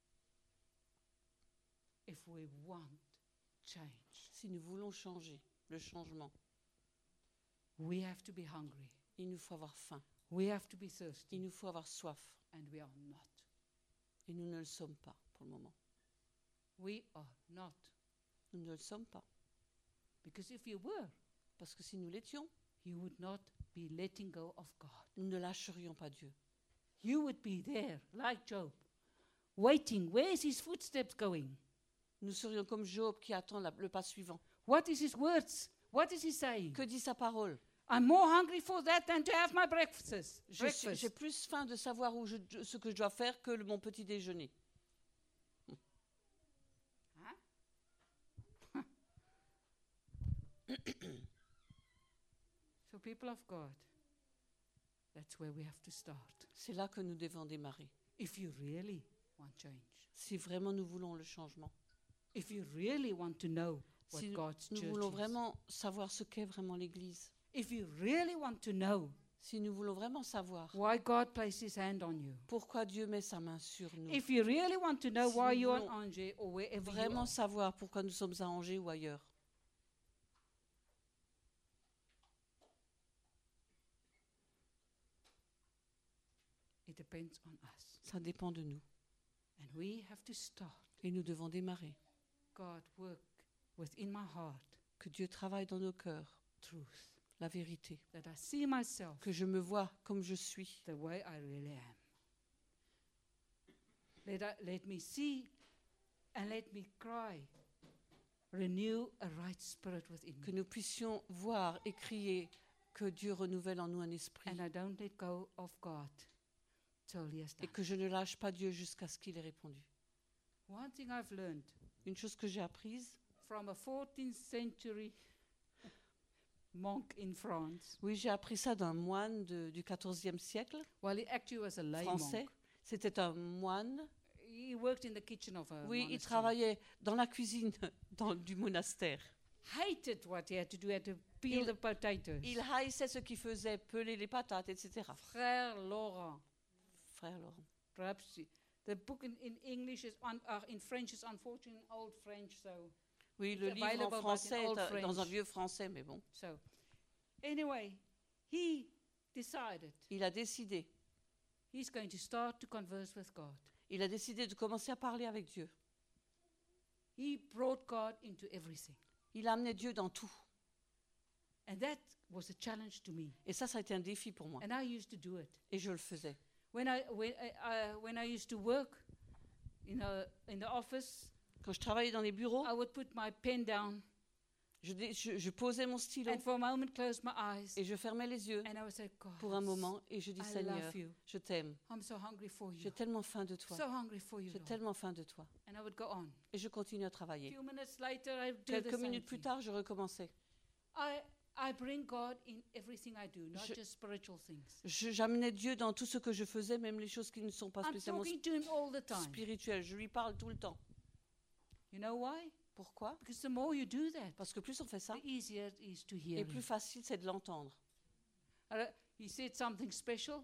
If we want change, Si nous voulons changer, le changement, we have to be hungry. il nous faut avoir faim, We have to be il thirsty. nous faut avoir soif. And we are not. Et nous ne le sommes pas pour le moment. We are not. Nous ne le sommes pas. Because if you were, Parce que si nous l'étions, you would not be letting go of God. nous ne lâcherions pas Dieu. You would be there, like Job, waiting. Where's his footsteps going? Nous serions comme Job qui attend le pas suivant. What is his words? What is he saying? Que dit sa parole? I'm more hungry for that than to have my breakfast. J'ai plus faim de savoir ce que je dois faire que mon petit déjeuner. Huh? So people of God, that's where we have to start. C'est là que nous devons démarrer. If you really want change. Si vraiment nous voulons le changement. If you really want to know what Si God's nous church voulons is. vraiment savoir ce qu'est vraiment l'Église. If you really want to know Si nous voulons vraiment savoir why God placed his hand on you. pourquoi Dieu met sa main sur nous. If you really want to know Si why nous you're voulons on Angers or wherever you Vraiment are. savoir pourquoi nous sommes à Angers ou ailleurs. It depends on us. Ça dépend de nous. And we have to start. Et nous devons démarrer. God work within my heart Que Dieu travaille dans nos cœurs truth. la vérité. That I see myself Que je me vois comme je suis. the way I really am. Let me see and let me cry. Renew a right spirit within Que me. nous puissions voir et crier que Dieu renouvelle en nous un esprit. And I don't let go of God till he has Et done. que je ne lâche pas Dieu jusqu'à ce qu'il ait répondu. One thing I've learned Une chose que j'ai apprise, from a 14th century monk in France. oui, j'ai appris ça d'un moine du XIVe siècle Well, he actually was a lay français. monk. C'était un moine. He worked in the kitchen of a Oui, il monastery. travaillait dans la cuisine du monastère. Hated what he had to do. He had to peel the potatoes. Il haïssait ce qu'il faisait, peler les patates, etc. Frère Laurent. Frère Laurent. Perhaps the book in English is in French is unfortunately old French, so Oui, le It's livre en available, but in français old est dans un French. vieux français, mais bon. anyway, he decided Il a décidé. he's going to start to converse with God. Il a décidé de commencer à parler avec Dieu. He brought God into everything, Il a amené Dieu dans tout. and that was a challenge to me. Et ça a été un défi pour moi. And I used to do it Et je le faisais. when I used to work in the office. Quand je travaillais dans les bureaux, I would put my pen down je posais mon stylo and for a moment close my eyes, et je fermais les yeux and I would say, God, pour un moment et je dis, I Seigneur, love you. je t'aime. I'm so hungry for you. J'ai tellement faim de toi. So hungry for you, J'ai Lord. tellement faim de toi. And I would go on. Et je continue à A travailler. few minutes later, I do the Quelques same minutes plus thing. tard, je recommençais. I bring God in everything I do, not Je- just spiritual things. J'amenais Dieu dans tout ce que je faisais, même les choses qui ne sont pas I'm spécialement talking to Him all the time. spirituelles. Je lui parle tout le temps. You know why? Pourquoi? Because the more you do that, Parce que plus on fait ça, the easier it is to hear et plus Him. facile c'est de l'entendre. He said something special.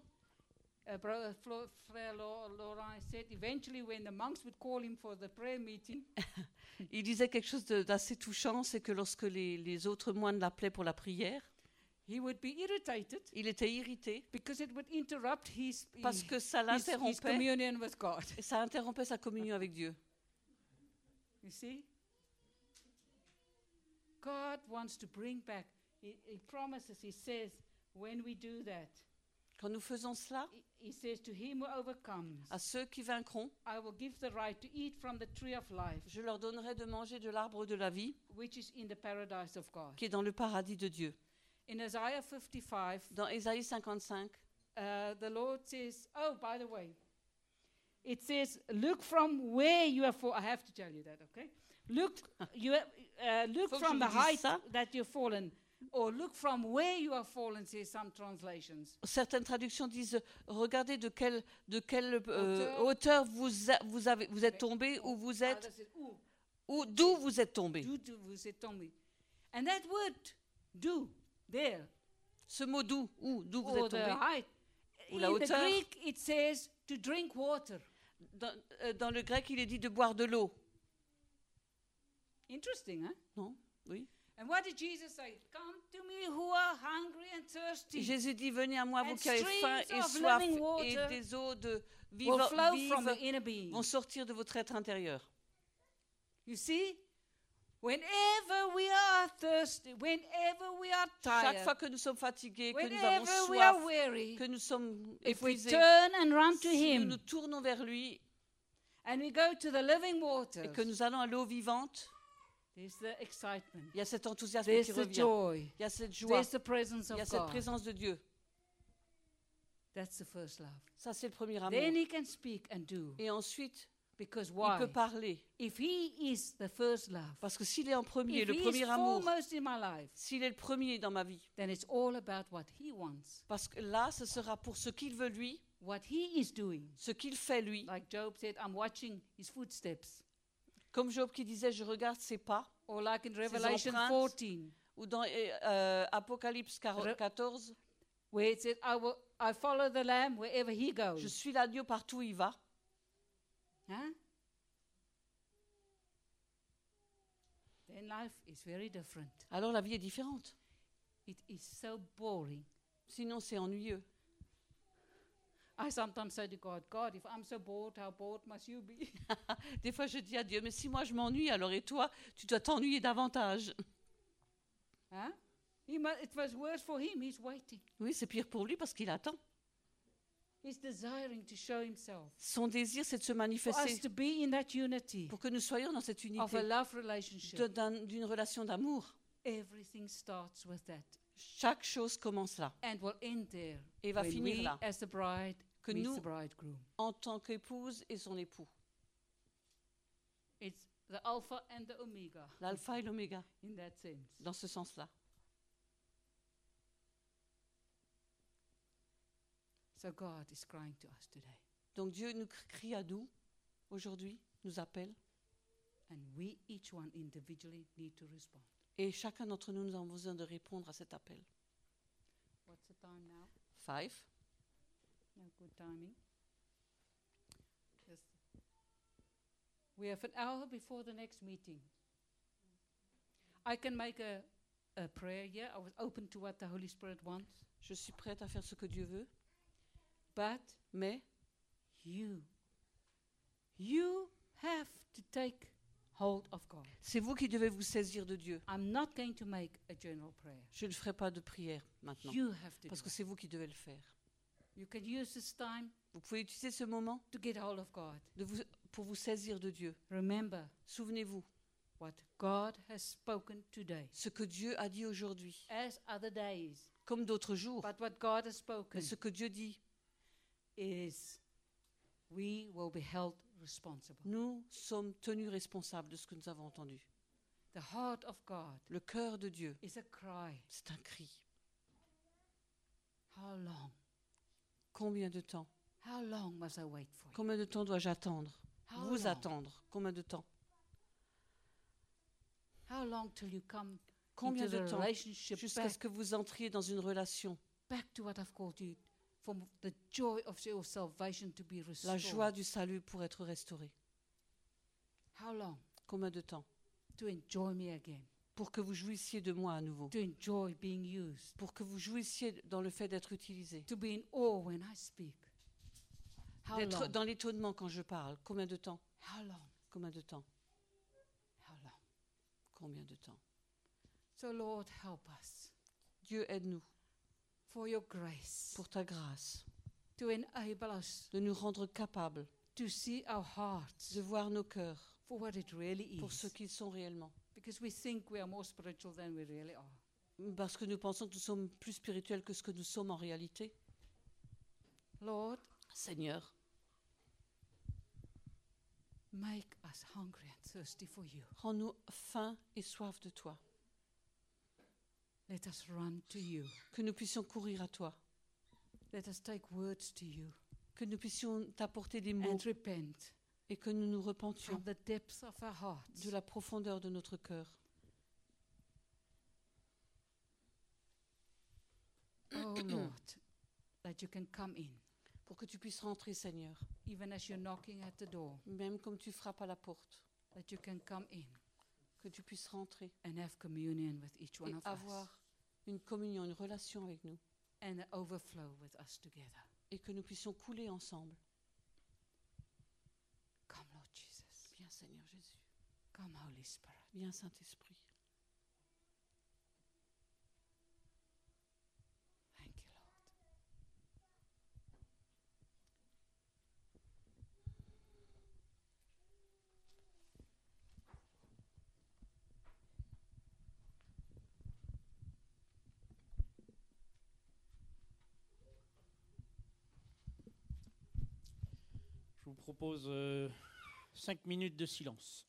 Frère Laurent said eventually when the monks would call him for the prayer meeting, Il disait quelque chose d'assez touchant, c'est que lorsque les autres moines l'appelaient pour la prière, he would be irritated il était irrité because it would interrupt his parce que ça his l'interrompait, communion with God. et ça interrompait sa communion avec Dieu. You see? God wants to bring back, he promises, he says, when we do that, Quand nous faisons cela, he says, to him who overcomes, à ceux qui vaincront, I will give the right to eat from the tree of life, je leur donnerai de manger de l'arbre de la vie which is in the paradise of God. qui est dans le paradis de Dieu. In Isaiah 55, Dans Ésaïe 55, the Lord says, oh, by the way, it says, look from where you have fallen. I have to tell you that, okay? Look Faut que from je the vous dise height ça. that you've fallen, or look from where you have fallen, says some translations. certaines traductions disent regardez de quelle Hauteur. hauteur vous êtes tombé ou vous êtes Others says, ooh, ou d'où vous êtes tombé. do vous êtes tombé. And that word, do, there, Ce mot d'où vous or êtes the tombé. height, Ou in la the hauteur. Greek it says to drink water. Dans le grec, il est dit de boire de l'eau. Interesting, huh? Non? Oui. And what did Jesus say? Come to me who are hungry and thirsty. Jésus dit venez à moi vous And qui avez faim et streams of soif living et water des eaux de will flow from the vives inner being. vont sortir de votre être intérieur. You see? Whenever we are thirsty, whenever we are Chaque tired, fois que nous sommes fatigués, que nous avons whenever we are soif, weary, que nous sommes if we épuisés, turn and run to si nous Him nous tournons vers lui and we go to the living waters, et que nous allons à l'eau vivante, There's the excitement. Il y a cet enthousiasme There's qui the revient. joy. Il y a cette joie. There's the presence Il y a of cette God. présence de Dieu. That's the first love. Ça, c'est le premier amour. Then he can speak and do. Et ensuite, Because il why? peut parler. If he is the first love, Parce que s'il est en premier, if le he is premier amour, foremost in my life, s'il est le premier dans ma vie, then it's all about what he wants, parce que là, ce sera pour ce qu'il veut lui, what he is doing. ce qu'il fait lui. Like Job said, I'm watching his footsteps. Comme Job qui disait, je regarde ses pas, Or like in Revelation empreintes. 14, ou dans Apocalypse 14, where it says, I follow the Lamb wherever he goes. je suis l'agneau partout où il va. Huh? Then life is very different. Alors la vie est différente. It is so boring. Sinon, c'est ennuyeux. I sometimes say to God, God, if I'm so bored, how bored must you be? Des fois, je dis à Dieu, mais si moi je m'ennuie, alors et toi, tu dois t'ennuyer davantage. Huh? It was worse for him. He's waiting. Oui, c'est pire pour lui parce qu'il attend. He's desiring to show himself. Son désir, c'est de se For us manifester to be in that unity pour que nous soyons dans cette of a unité love relationship. d'une relation d'amour. Everything starts with that Chaque chose commence là. and will end there. Et va when finir we, là. as the bride, Que meet nous- the bridegroom. En tant qu'épouse et son époux. It's the Alpha and the Omega L'alpha et l'oméga, in that sense. dans ce sens-là. So God is crying to us today. Donc Dieu nous crie à nous, aujourd'hui, nous appelle. And we, each one individually, need to respond. Et chacun d'entre nous, nous avons besoin de répondre à cet appel. What's the time now? 5. No good timing. Yes. We have an hour before the next meeting. I can make a prayer here. I was open to what the Holy Spirit wants. Je suis prête à faire ce que Dieu veut, But mais you have to take hold of God. c'est vous qui devez vous saisir de Dieu. I'm not going to make a general prayer. Je ne ferai pas de prière maintenant, You have to parce do que it. c'est vous qui devez le faire. You can use this time Vous pouvez utiliser ce moment to get hold of God. pour vous saisir de Dieu. Remember Souvenez-vous, what God has spoken today, ce que Dieu a dit aujourd'hui, as other days. comme d'autres jours, But what God has spoken mais ce que Dieu dit, is we will be held responsible. nous sommes tenus responsables de ce que nous avons entendu. The heart of God Le cœur de Dieu, is a cry. c'est un cri. How long? Combien de temps? How long must I wait for you? Combien de temps dois-je attendre? How Vous long? attendre? Combien de temps? How long till you come Combien into de the temps relationship jusqu'à ce que vous entriez dans une relation? back to what I've called you, from the joy of your salvation to be La restored? joie du salut pour être restaurée. How long? Combien de temps? To enjoy me again, Pour que vous jouissiez de moi à nouveau. to enjoy being used, Pour que vous jouissiez dans le fait d'être utilisé. to be in awe when I speak. How D'être long? dans l'étonnement quand je parle. Combien de temps? How long? Combien de temps? How long? Combien de temps? So Lord, help us Dieu, aide-nous for your grace pour ta grâce to enable us de nous rendre capables to see our hearts de voir nos cœurs for what it really pour ce is. qu'ils sont réellement. Because we think we are more spiritual than we really are. Parce que nous pensons que nous sommes plus spirituels que ce que nous sommes en réalité. Lord, Seigneur, make us hungry and thirsty for you. rends-nous faim et soif de toi. Let us run to you. Que nous puissions courir à toi. Let us take words to you Que nous puissions t'apporter des mots and repent et que nous nous repentions from the depths of our hearts. de la profondeur de notre cœur. Oh Lord, that you can come in, Pour que tu puisses rentrer, Seigneur, even as you're knocking at the door, même comme tu frappes à la porte. that you can come in Que tu puisses rentrer and have communion with each one et of us avoir une communion, une relation avec nous. and an overflow with us together. Et que nous puissions couler ensemble. Come, Lord Jesus. Viens, Seigneur Jésus. Come, Holy Spirit. Viens, Saint-Esprit. Thank you, Lord. propose 5 minutes de silence.